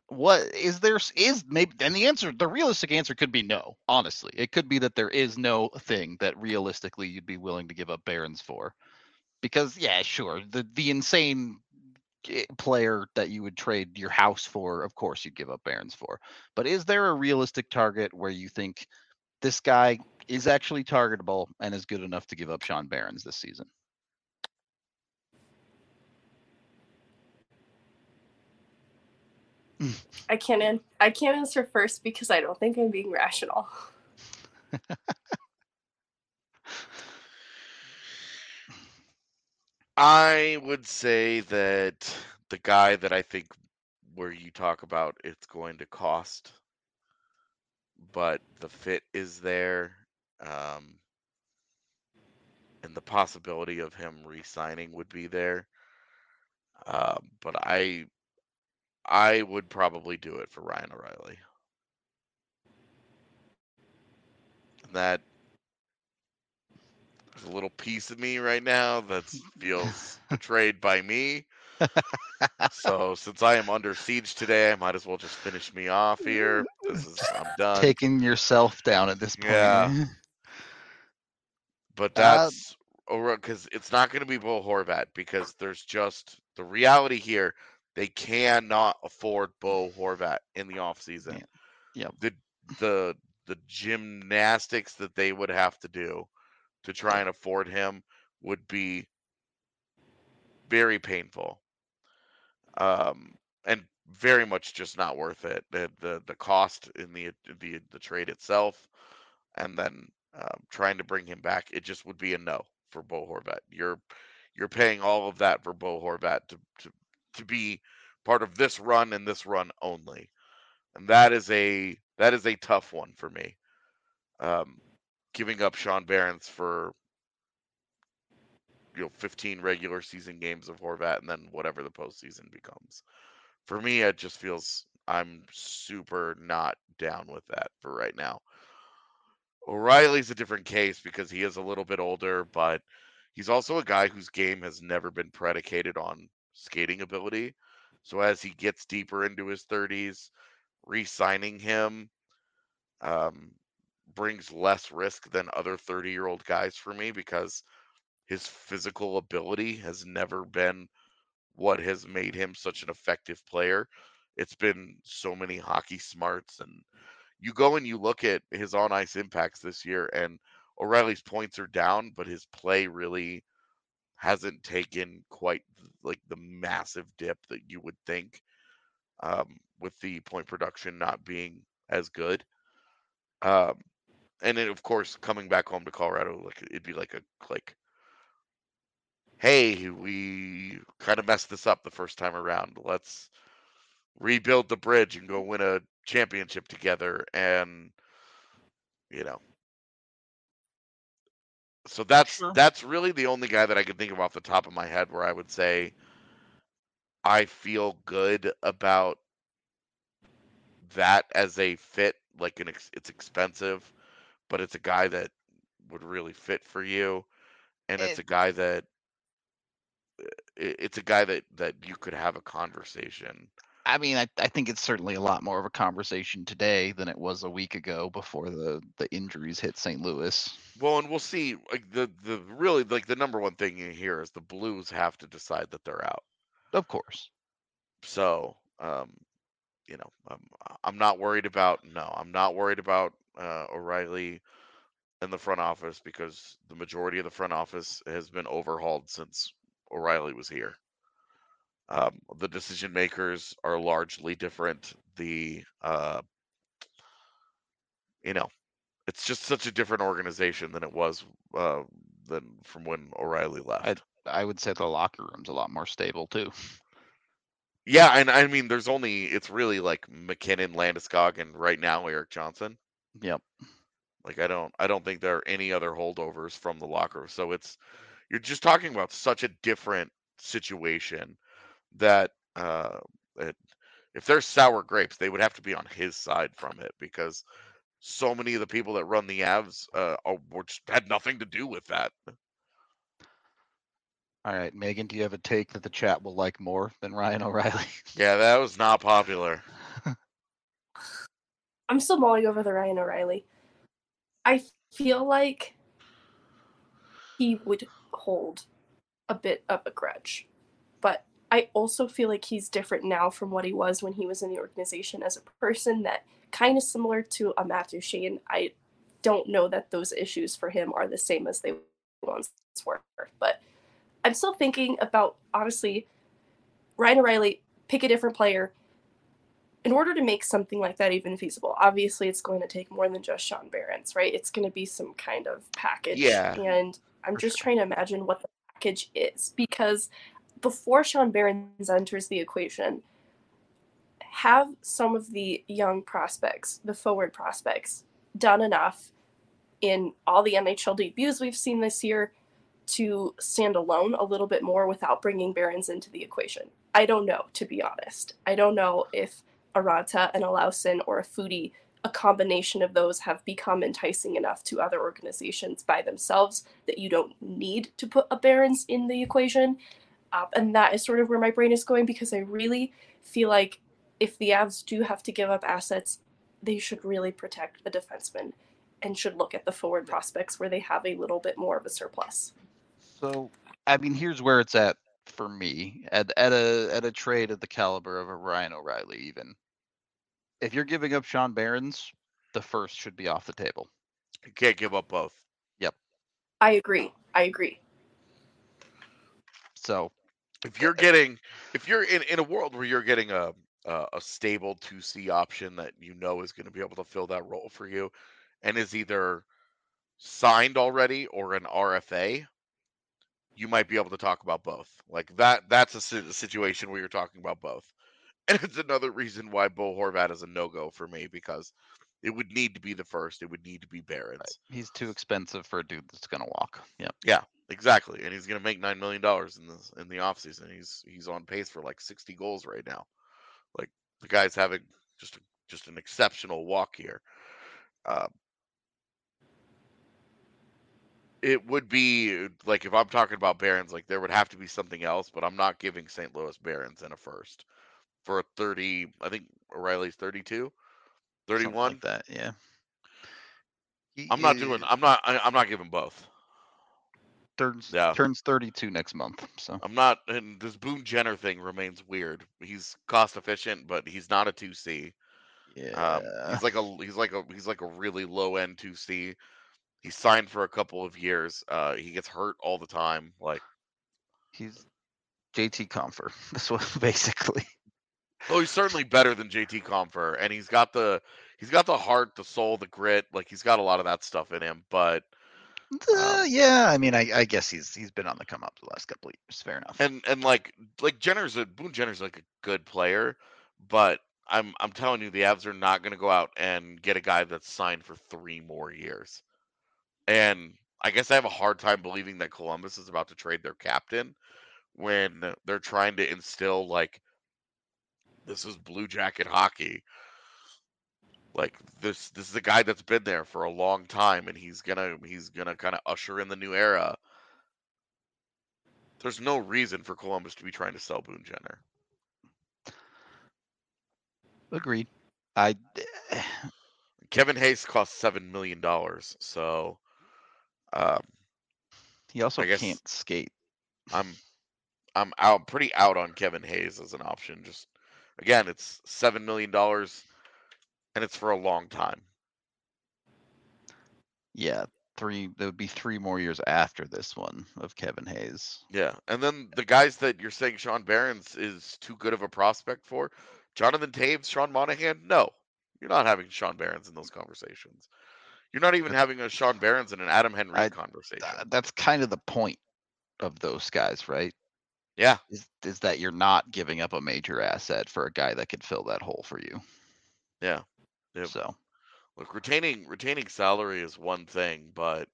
What is there? Is maybe? And the realistic answer could be no. Honestly, it could be that there is no thing that realistically you'd be willing to give up Barons for, because yeah, sure, the insane player that you would trade your house for, of course you'd give up Barons for. But is there a realistic target where you think this guy is actually targetable and is good enough to give up Sean Barons this season? I can't answer first because I don't think I'm being rational. I would say that the guy that I think where you talk about it's going to cost, but the fit is there, and the possibility of him re-signing would be there. But I would probably do it for Ryan O'Reilly. That there's a little piece of me right now that feels betrayed by me. So since I am under siege today, I might as well just finish me off here. I'm done. Taking yourself down at this point. Yeah. But that's because it's not going to be Bo Horvat, because there's just the reality here. They cannot afford Bo Horvat in the offseason. Yeah. The gymnastics that they would have to do to try and afford him would be very painful. And very much just not worth it. The cost in the trade itself, and then trying to bring him back, it just would be a no for Bo Horvat. You're paying all of that for Bo Horvat to be part of this run and this run only, and that is a tough one for me. Giving up Sean Barons for 15 regular season games of Horvat and then whatever the postseason becomes. For me, it just feels I'm super not down with that for right now. O'Reilly's a different case because he is a little bit older, but he's also a guy whose game has never been predicated on skating ability. So as he gets deeper into his 30s, re-signing him brings less risk than other 30-year-old guys for me, because his physical ability has never been what has made him such an effective player. It's been so many hockey smarts, and you go and you look at his on-ice impacts this year, and O'Reilly's points are down, but his play really hasn't taken quite like the massive dip that you would think, with the point production not being as good. And then, of course, coming back home to Colorado, like it'd be like hey, we kind of messed this up the first time around. Let's rebuild the bridge and go win a championship together. And so that's really the only guy that I can think of off the top of my head where I would say I feel good about that as a fit. Like it's expensive, but it's a guy that would really fit for you, and it's a guy that you could have a conversation. I mean, I think it's certainly a lot more of a conversation today than it was a week ago before the injuries hit St. Louis. Well, and we'll see. Like the really like the number one thing in here is the Blues have to decide that they're out. Of course. So, I'm not worried about O'Reilly in the front office, because the majority of the front office has been overhauled since O'Reilly was here. The decision makers are largely different. It's just such a different organization than it was than from when O'Reilly left. I would say the locker room's a lot more stable too. Yeah, and I mean, it's really like McKinnon, Landeskog, and right now Erik Johnson. Yep. Like I don't think there are any other holdovers from the locker room. So you're just talking about such a different situation that if there's sour grapes, they would have to be on his side from it, because so many of the people that run the Avs had nothing to do with that. All right, Megan, do you have a take that the chat will like more than Ryan O'Reilly? Yeah, that was not popular. I'm still mulling over the Ryan O'Reilly. I feel like he would hold a bit of a grudge, but I also feel like he's different now from what he was when he was in the organization as a person, that kind of similar to a Matt Duchene. I don't know that those issues for him are the same as they once were, but I'm still thinking about, honestly, Ryan O'Reilly, pick a different player. In order to make something like that even feasible, obviously it's going to take more than just Sean Behrens, right? It's going to be some kind of package. Yeah, And I'm just trying to imagine what the package is, because before Sean Behrens enters the equation, have some of the young prospects, the forward prospects, done enough in all the NHL debuts we've seen this year to stand alone a little bit more without bringing Behrens into the equation? I don't know, to be honest. I don't know if Aranta and Alausen or a Foodie, a combination of those, have become enticing enough to other organizations by themselves that you don't need to put a Behrens in the equation. And that is sort of where my brain is going, because I really feel like if the Avs do have to give up assets, they should really protect the defenseman and should look at the forward prospects where they have a little bit more of a surplus. So, I mean, here's where it's at for me at a trade of the caliber of a Ryan O'Reilly. Even if you're giving up Sean Behrens, the first should be off the table. you can't give up both. Yep. I agree. So If you're in a world where you're getting a stable 2C option that you know is going to be able to fill that role for you, and is either signed already or an RFA, you might be able to talk about both. Like that's a situation where you're talking about both. And it's another reason why Bo Horvat is a no-go for me, because it would need to be the first. It would need to be Behrens. he's too expensive for a dude that's gonna walk. Yep. Yeah, exactly. And he's going to make $9 million in the offseason. He's on pace for like 60 goals right now. Like, the guy's having just an exceptional walk here. It would be like, if I'm talking about Behrens, like there would have to be something else, but I'm not giving St. Louis Behrens in a first for a 30. I think O'Reilly's 32, 31. Something like that. Yeah. I'm not giving both. Turns 32 next month. So I'm not, and this Boone Jenner thing remains weird. He's cost efficient, but he's not a 2C. yeah. He's like a really low end 2C. He's signed for a couple of years. He gets hurt all the time. Like, He's JT Compher. This was basically. oh, he's certainly better than JT Compher, and he's got the heart, the soul, the grit. Like, he's got a lot of that stuff in him. But Yeah, I mean, I guess he's been on the come up the last couple of years. Fair enough. And like Boone Jenner's like a good player, but I'm telling you, the Avs are not going to go out and get a guy that's signed for 3 more years. And I guess I have a hard time believing that Columbus is about to trade their captain when they're trying to instill, like, this is Blue Jacket hockey. Like, this is a guy that's been there for a long time, and he's gonna kind of usher in the new era. There's no reason for Columbus to be trying to sell Boone Jenner. Agreed. Kevin Hayes costs $7 million, so he also I guess can't skate. I'm pretty out on Kevin Hayes as an option. Just, again, it's $7 million, and it's for a long time. Yeah, there would be 3 more years after this one of Kevin Hayes. Yeah, and then the guys that you're saying Sean Behrens is too good of a prospect for, Jonathan Taves, Sean Monahan, no. You're not having Sean Behrens in those conversations. You're not even having a Sean Behrens and an Adam Henry conversation. That's kind of the point of those guys, right? Yeah. Is that you're not giving up a major asset for a guy that could fill that hole for you. Yeah. Yep. So, look, retaining salary is one thing, but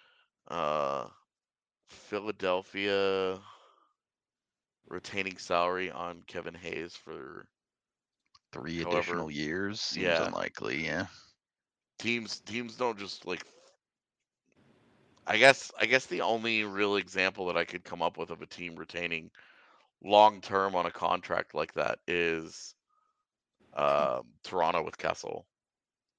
Philadelphia retaining salary on Kevin Hayes for 3 additional years seems unlikely. Yeah. Teams don't just, like. I guess the only real example that I could come up with of a team retaining long term on a contract like that is Toronto with Kessel.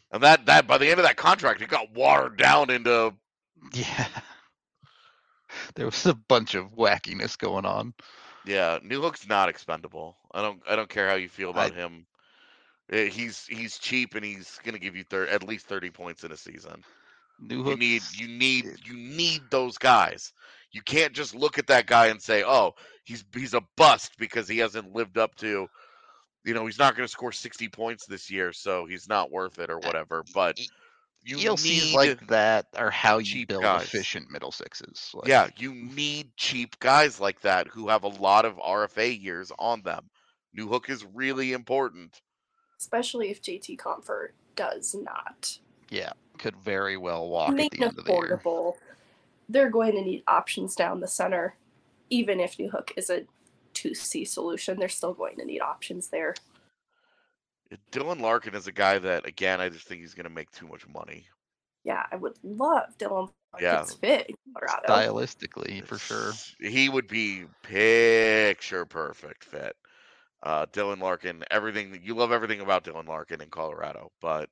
And that by the end of that contract, it got watered down into. Yeah. There was a bunch of wackiness going on. Yeah, Newhook's not expendable. I don't care how you feel about him. He's cheap and he's gonna give you at least 30 points in a season. You need those guys. You can't just look at that guy and say, "Oh, he's a bust because he hasn't lived up to, he's not going to score 60 points this year, so he's not worth it or whatever." But you ELCs need like that are how you cheap build guys. efficient middle sixes. Like, Yeah, you need cheap guys like that who have a lot of RFA years on them. Newhook is really important. Especially if JT Comfort does not. Yeah, could very well walk at the end of the year. They're going to need options down the center. Even if Newhook is a 2C solution, they're still going to need options there. Dylan Larkin is a guy that, again, I just think he's going to make too much money. Yeah, I would love Dylan Larkin's fit in Colorado. Stylistically, for sure. He would be picture perfect fit. Dylan Larkin, you love everything about Dylan Larkin in Colorado, but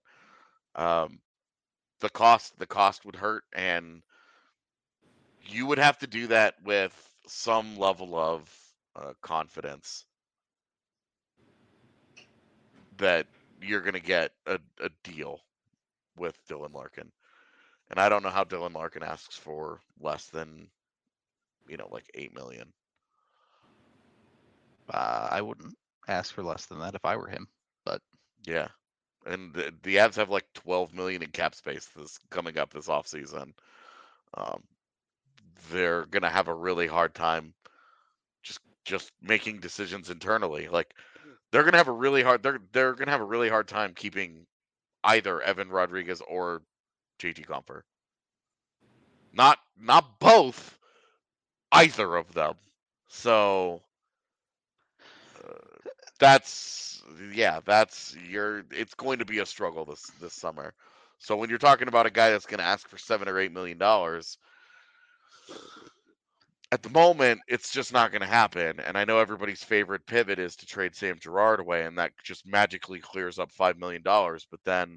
the cost would hurt, and you would have to do that with some level of confidence that you're going to get a deal with Dylan Larkin. And I don't know how Dylan Larkin asks for less than, like $8 million. I wouldn't ask for less than that if I were him, but yeah. And the Avs have like $12 million in cap space coming up this offseason. They're gonna have a really hard time just making decisions internally. Like they're gonna have a really hard time keeping either Evan Rodriguez or JT Compher. Not both, either of them. So it's going to be a struggle this summer. So when you're talking about a guy that's going to ask for $7 or $8 million, at the moment it's just not going to happen. And I know everybody's favorite pivot is to trade Sam Girard away, and that just magically clears up $5 million. But then,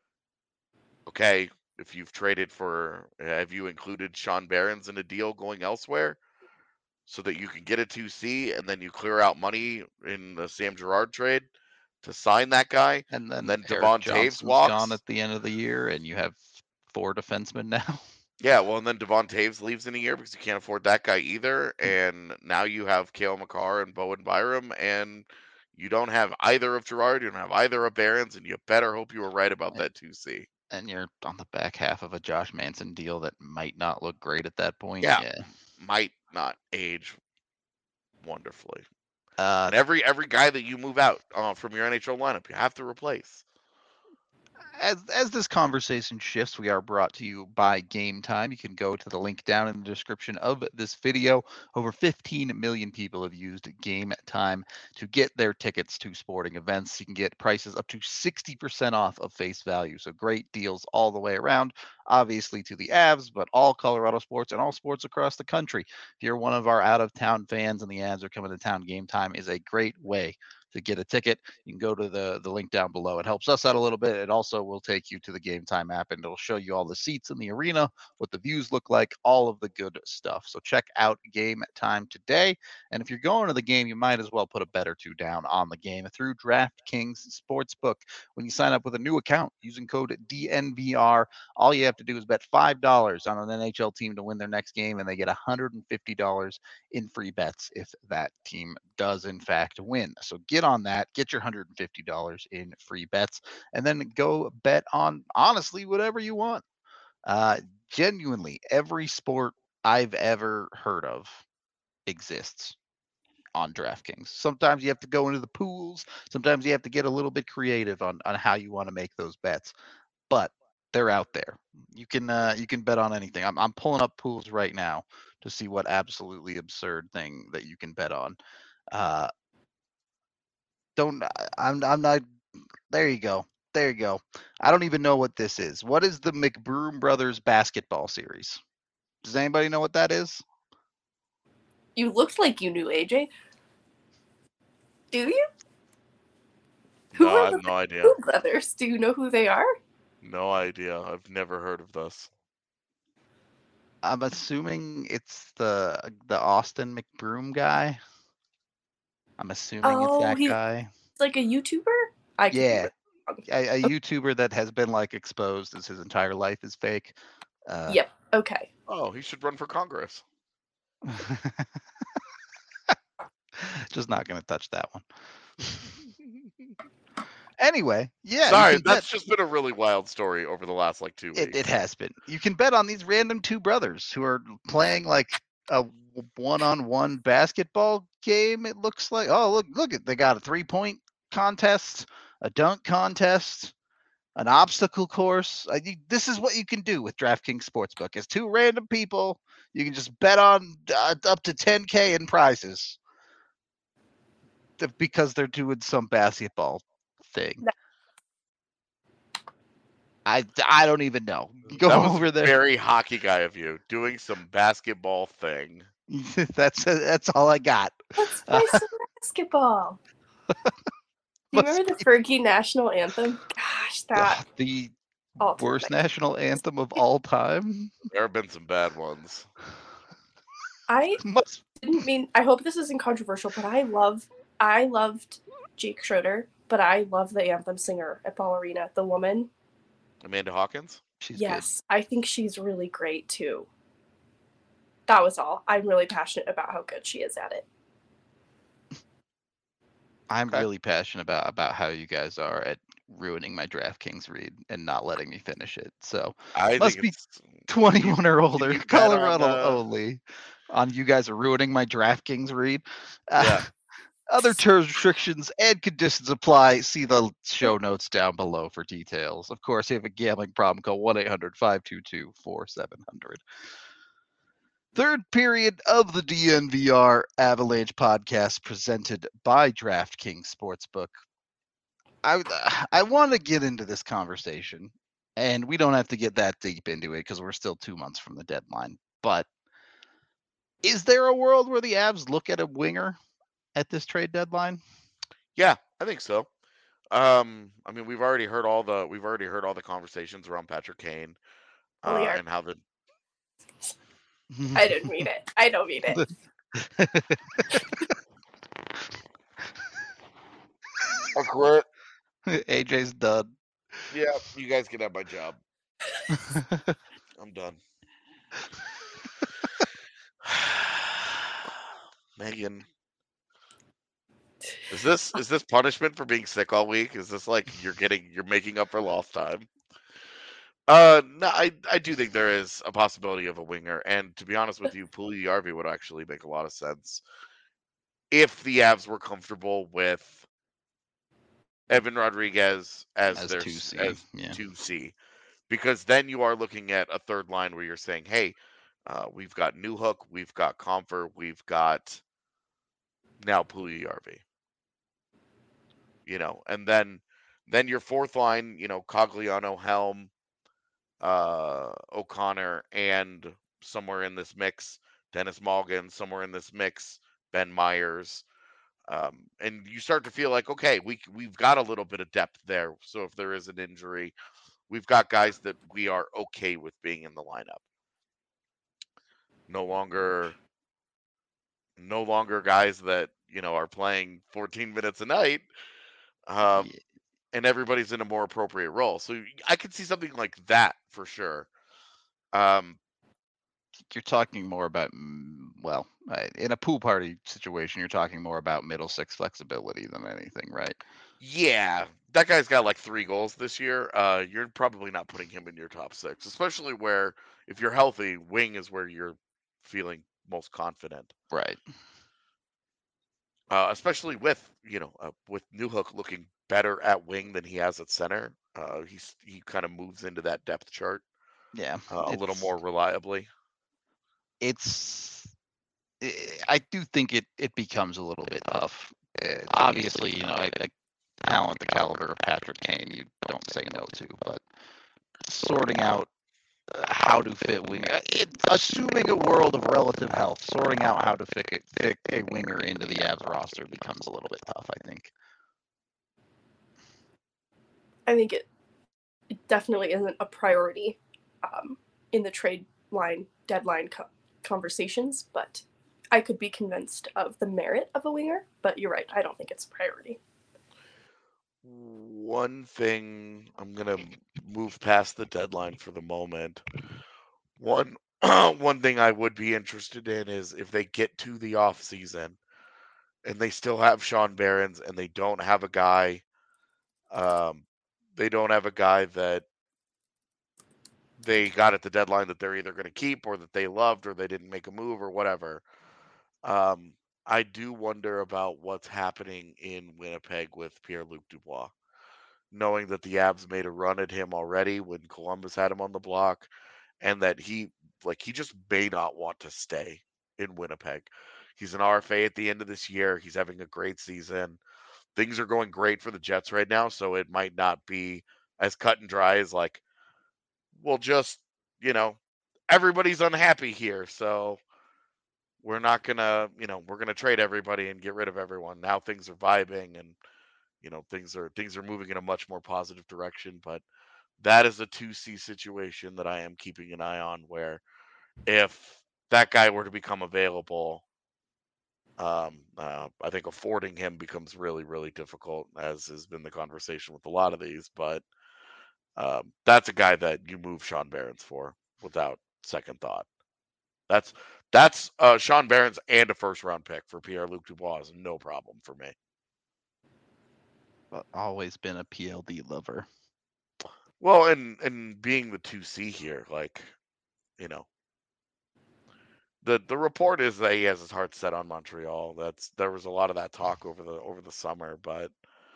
okay, if you've traded have you included Sean Behrens in a deal going elsewhere so that you can get a 2C and then you clear out money in the Sam Girard trade to sign that guy? And then Devon Toews walks gone at the end of the year, and you have 4 defensemen now. Yeah, well, and then Devon Toews leaves in a year because you can't afford that guy either. And now you have Cale Makar and Bowen Byram, and you don't have either of Girard, you don't have either of Behrens, and you better hope you were right about that 2C. And you're on the back half of a Josh Manson deal that might not look great at that point. Yeah. Might not age wonderfully. And every guy that you move out from your NHL lineup, you have to replace. As this conversation shifts, we are brought to you by Game Time. You can go to the link down in the description of this video. Over 15 million people have used Game Time to get their tickets to sporting events. You can get prices up to 60% off of face value. So great deals all the way around, obviously to the Avs, but all Colorado sports and all sports across the country. If you're one of our out-of-town fans and the Avs are coming to town, Game Time is a great way to get a ticket. You can go to the link down below. It helps us out a little bit. It also will take you to the Game Time app, and it'll show you all the seats in the arena, what the views look like, all of the good stuff. So check out Game Time today. And if you're going to the game, you might as well put a bet or two down on the game through DraftKings Sportsbook. When you sign up with a new account using code DNVR, all you have to do is bet $5 on an NHL team to win their next game, and they get $150 in free bets if that team does in fact win. So get on that, get your $150 in free bets, and then go bet on honestly whatever you want. Genuinely, every sport I've ever heard of exists on DraftKings. Sometimes you have to go into the pools. Sometimes you have to get a little bit creative on how you want to make those bets, but they're out there. You can bet on anything. I'm pulling up pools right now to see what absolutely absurd thing that you can bet on. I'm not. There you go. I don't even know what this is. What is the McBroom Brothers basketball series? Does anybody know what that is? You looked like you knew, AJ. Do you? No, I have no idea. Brothers. Do you know who they are? No idea. I've never heard of this. I'm assuming it's the Austin McBroom guy. I'm assuming it's that he's guy. like a YouTuber. I could be Yeah, really wrong. a YouTuber that has been like exposed as his entire life is fake. Yep. Okay. Oh, he should run for Congress. Just not going to touch that one. Anyway, yeah. Sorry, that's just been a really wild story over the last like 2 weeks. It has been. You can bet on these random two brothers who are playing like a one-on-one basketball game. It looks like. Oh, look! They got a 3-point contest, a dunk contest, an obstacle course. This is what you can do with DraftKings Sportsbook. As two random people, you can just bet on up to $10K in prizes because they're doing some basketball thing. I don't even know. Go that was over there. Very hockey guy of you doing some basketball thing. That's all I got. Let's play some basketball. Do you remember the Fergie national anthem? Gosh, that the ultimate worst national anthem of all time. There have been some bad ones. I didn't mean. I hope this isn't controversial, but I loved Jake Schroeder, but I love the anthem singer at Ball Arena, the woman. Amanda Hawkins? She's yes, good. I think she's really great too. That was all. I'm really passionate about how good she is at it. I'm really passionate about how you guys are at ruining my DraftKings read and not letting me finish it. So I must be 21 or older, Colorado only. On you guys are ruining my DraftKings read. Yeah. Other terms, restrictions, and conditions apply. See the show notes down below for details. Of course, if you have a gambling problem, call 1-800-522-4700. Third period of the DNVR Avalanche podcast presented by DraftKings Sportsbook. I want to get into this conversation, and we don't have to get that deep into it because we're still 2 months from the deadline. But is there a world where the Avs look at a winger at this trade deadline? Yeah, I think so. I mean, we've already heard all the conversations around Patrick Kane, and how the. I didn't mean it. I don't mean it. I quit. AJ's done. Yeah, you guys can have my job. I'm done. Megan. Is this punishment for being sick all week? Is this like you're making up for lost time? No, I do think there is a possibility of a winger, and to be honest with you, Puljujarvi would actually make a lot of sense if the Avs were comfortable with Evan Rodriguez as their 2C, because then you are looking at a third line where you're saying, hey, we've got Newhook, we've got Compher, we've got now Puljujarvi. And then your fourth line, Cogliano, Helm, O'Connor, and somewhere in this mix, Dennis Malgin, somewhere in this mix, Ben Myers. And you start to feel like, okay, we've got a little bit of depth there. So if there is an injury, we've got guys that we are okay with being in the lineup. No longer guys that, are playing 14 minutes a night. And everybody's in a more appropriate role. So I could see something like that for sure. You're talking more about, in a pool party situation, you're talking more about middle six flexibility than anything, right? Yeah, that guy's got like 3 goals this year. You're probably not putting him in your top 6, especially where if you're healthy, wing is where you're feeling most confident. Right. Especially with Newhook looking better at wing than he has at center. He kind of moves into that depth chart. Yeah, a little more reliably. I do think it becomes a little bit tough. Obviously, a talent the caliber of Patrick Kane, you don't say no to, but sorting out how to fit winger, assuming a world of relative health, sorting out how to fit a winger into the Avs roster becomes a little bit tough, I think. I think it definitely isn't a priority in the deadline conversations, but I could be convinced of the merit of a winger, but you're right, I don't think it's a priority. One thing, I'm going to move past the deadline for the moment. One thing I would be interested in is if they get to the off season and they still have Sean Behrens and they don't have a guy that they got at the deadline that they're either going to keep or that they loved or they didn't make a move or whatever. I do wonder about what's happening in Winnipeg with Pierre-Luc Dubois, knowing that the Avs made a run at him already when Columbus had him on the block, and that he just may not want to stay in Winnipeg. He's an RFA at the end of this year. He's having a great season. Things are going great for the Jets right now, so it might not be as cut and dry as like, well, just, everybody's unhappy here, so we're not gonna, we're gonna trade everybody and get rid of everyone. Now things are vibing and things are moving in a much more positive direction. But that is a 2C situation that I am keeping an eye on, where if that guy were to become available, I think affording him becomes really, really difficult, as has been the conversation with a lot of these. But that's a guy that you move Sean Behrens for without second thought. That's Sean Behrens and a first-round pick for Pierre-Luc Dubois is no problem for me. Always been a PLD lover. Well, and being the 2C here, the report is that he has his heart set on Montreal. There was a lot of that talk over the summer, but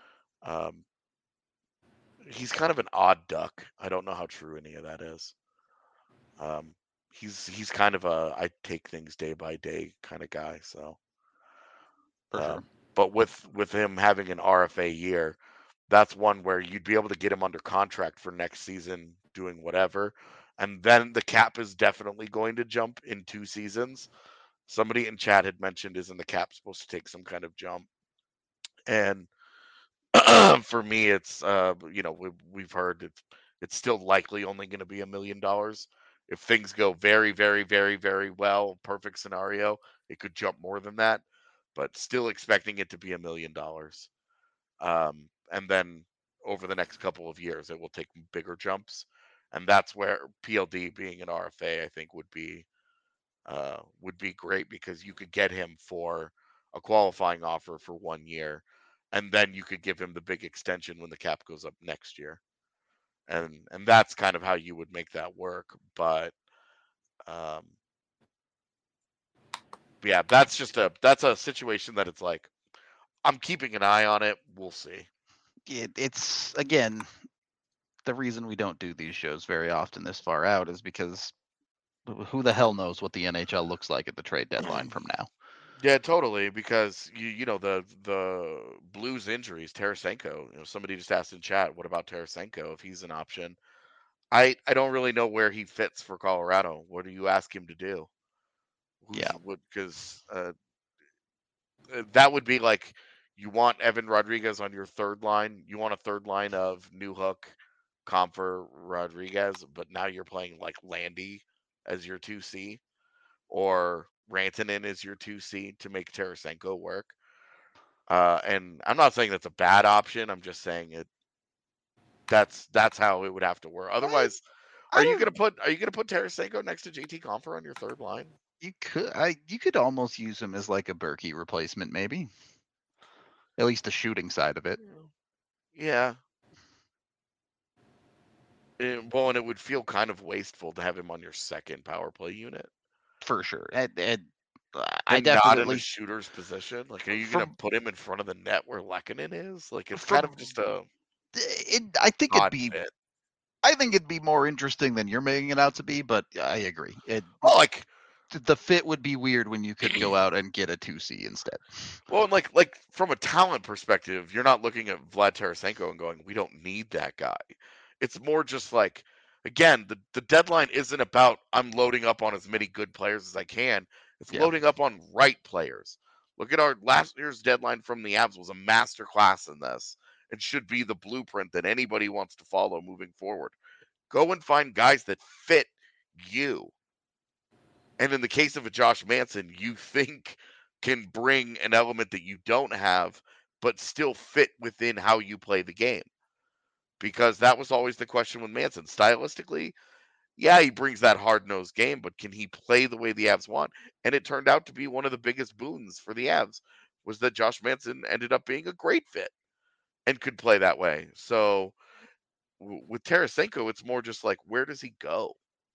he's kind of an odd duck. I don't know how true any of that is. He's kind of a I take things day by day kind of guy. So, For sure. But with him having an RFA year, that's one where you'd be able to get him under contract for next season, doing whatever, and then the cap is definitely going to jump in 2 seasons. Somebody in chat had mentioned, isn't the cap supposed to take some kind of jump? And for me, it's we've heard it's still likely only going to be $1 million. If things go very, very, very, very well, perfect scenario, it could jump more than that, but still expecting it to be $1 million. And then over the next couple of years, it will take bigger jumps, and that's where PLD being an RFA, I think, would be great, because you could get him for a qualifying offer for 1 year, and then you could give him the big extension when the cap goes up next year, and that's kind of how you would make that work. But yeah, that's a situation that it's like, I'm keeping an eye on it. We'll see. It's again, the reason we don't do these shows very often this far out is because who the hell knows what the NHL looks like at the trade deadline from now. Yeah, totally. Because the Blues injuries, Tarasenko. Somebody just asked in chat, what about Tarasenko if he's an option? I don't really know where he fits for Colorado. What do you ask him to do? Because that would be like, you want Evan Rodriguez on your third line. You want a third line of Newhook, Compher, Rodriguez, but now you're playing like Landy as your 2C, or Rantanen is your 2C to make Tarasenko work. And I'm not saying that's a bad option. I'm just saying that's how it would have to work. Otherwise, are you gonna put Tarasenko next to JT Compher on your third line? You could almost use him as like a Berkey replacement, maybe. At least the shooting side of it. Yeah. Well, and it would feel kind of wasteful to have him on your second power play unit. For sure. I and definitely not in a shooter's position. Like, are you going to put him in front of the net where Lehkonen is? Like, it's kind of just a. I think odd fit. I think it'd be more interesting than you're making it out to be, but I agree. Like, the fit would be weird when you could go out and get a 2C instead. Well, and like from a talent perspective, you're not looking at Vlad Tarasenko and going, we don't need that guy. It's more just like, again, the deadline isn't about I'm loading up on as many good players as I can. It's loading up on right players. Look at our last year's deadline from the Avs was a masterclass in this. It should be the blueprint that anybody wants to follow moving forward. Go and find guys that fit you. And in the case of a Josh Manson, you think can bring an element that you don't have, but still fit within how you play the game. Because that was always the question with Manson. Stylistically, yeah, he brings that hard-nosed game, but can he play the way the Avs want? And it turned out to be one of the biggest boons for the Avs was that Josh Manson ended up being a great fit and could play that way. So with Tarasenko, it's more just like, where does he go?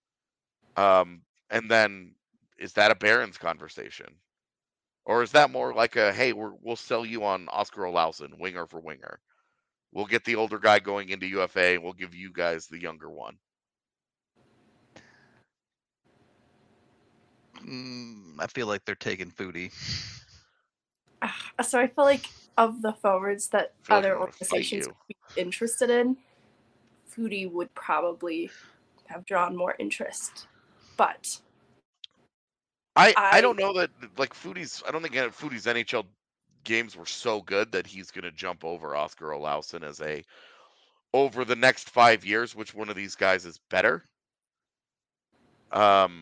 And then is that a Barons conversation? Or is that more like a, hey, we'll sell you on Oscar Olausson, winger for winger. We'll get the older guy going into UFA, and we'll give you guys the younger one. I feel like they're taking Foodie. So I feel like of the forwards that feel like other I'm gonna fight organizations you. would be interested in, Foodie would probably have drawn more interest. But I don't know that like Foodie's. I don't think Foodie's NHL games were so good that he's going to jump over Oscar Olausson as a over the next 5 years. Which one of these guys is better? I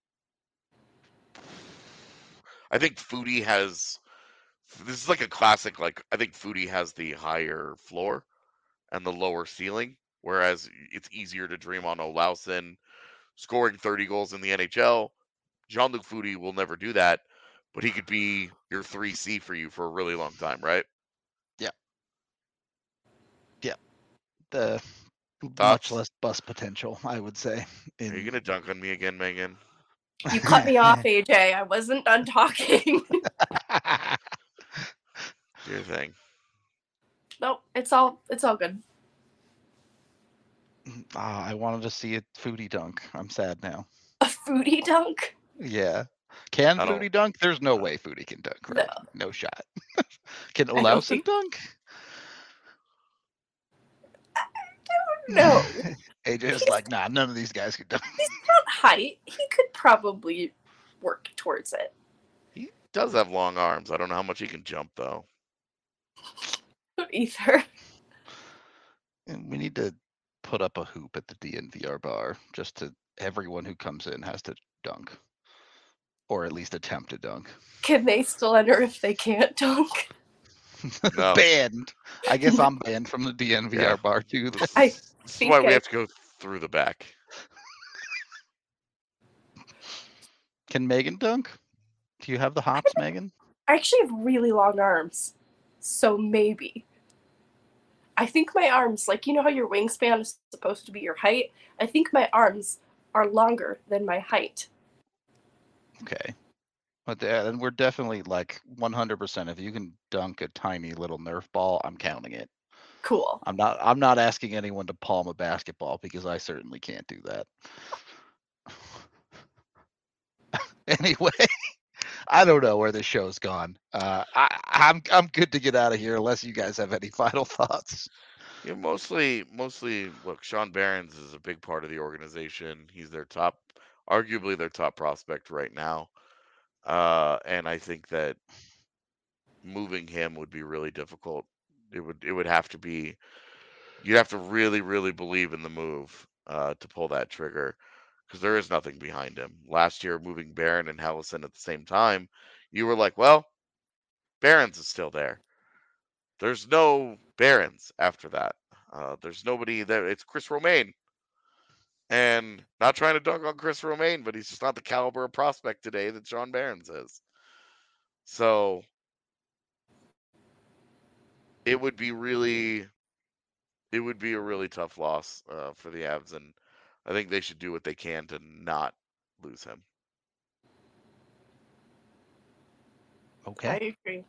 think Foodie has. This is like a classic. Like I think Foodie has the higher floor and the lower ceiling, whereas it's easier to dream on Olausson scoring 30 goals in the NHL. Jean-Luc Foodie will never do that, but he could be your 3C for you for a really long time, right? The Thoughts? much less bust potential, I would say. Are you gonna dunk on me again, Megan? you cut me off, AJ. I wasn't done talking. Do your thing. Nope, it's all good. I wanted to see a Foodie dunk. I'm sad now. A Foodie dunk? Yeah. Can I don't- Foodie dunk? There's no way Foodie can dunk, right? No shot. Can don't Olausson think- dunk? No. AJ's like, nah, none of these guys can dunk. He's not height. He could probably work towards it. He does have long arms. I don't know how much he can jump though. Either. And we need to put up a hoop at the DNVR bar. Just to everyone who comes in has to dunk. Or at least attempt to dunk. Can they still enter if they can't dunk? No. Banned. I guess I'm banned from the DNVR Yeah. bar too. This I is think why we I- have to go through the back. Can Megan dunk? Do you have the hops, Megan? I actually have really long arms. So maybe. I think my arms, like, you know how your wingspan is supposed to be your height? I think my arms are longer than my height. Okay. But then we're definitely like 100%. If you can dunk a tiny little Nerf ball, I'm counting it. Cool. I'm not asking anyone to palm a basketball because I certainly can't do that. Anyway, I don't know where this show's gone. I'm good to get out of here unless you guys have any final thoughts. Yeah, mostly. Look, Sean Barons is a big part of the organization. He's arguably their top prospect right now, and I think that moving him would be really difficult. It would have to be. You'd have to really, really believe in the move to pull that trigger, because there is nothing behind him. Last year, moving Barron and Helleson at the same time, you were like, well, Barons is still there. There's no Barons after that. There's nobody there. It's Chris Romaine. And not trying to dunk on Chris Romaine, but he's just not the caliber of prospect today that Sean Barons is. So it would be a really tough loss for the Avs, and I think they should do what they can to not lose him. Okay. I agree.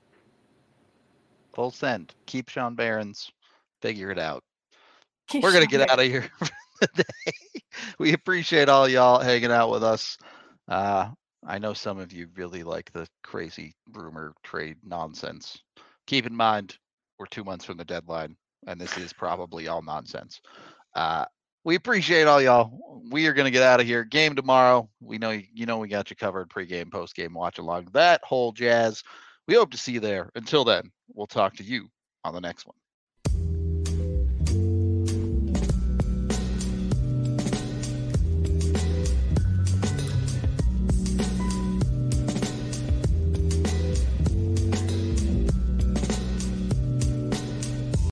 Full send. Keep Sean Barons. Figure it out. We're going to get out of here for the day. We appreciate all y'all hanging out with us. I know some of you really like the crazy rumor trade nonsense. Keep in mind, we're 2 months from the deadline, and this is probably all nonsense. We appreciate all y'all. We are going to get out of here. Game tomorrow. We know we got you covered. Pre-game, post-game, watch along, that whole jazz. We hope to see you there. Until then, we'll talk to you on the next one.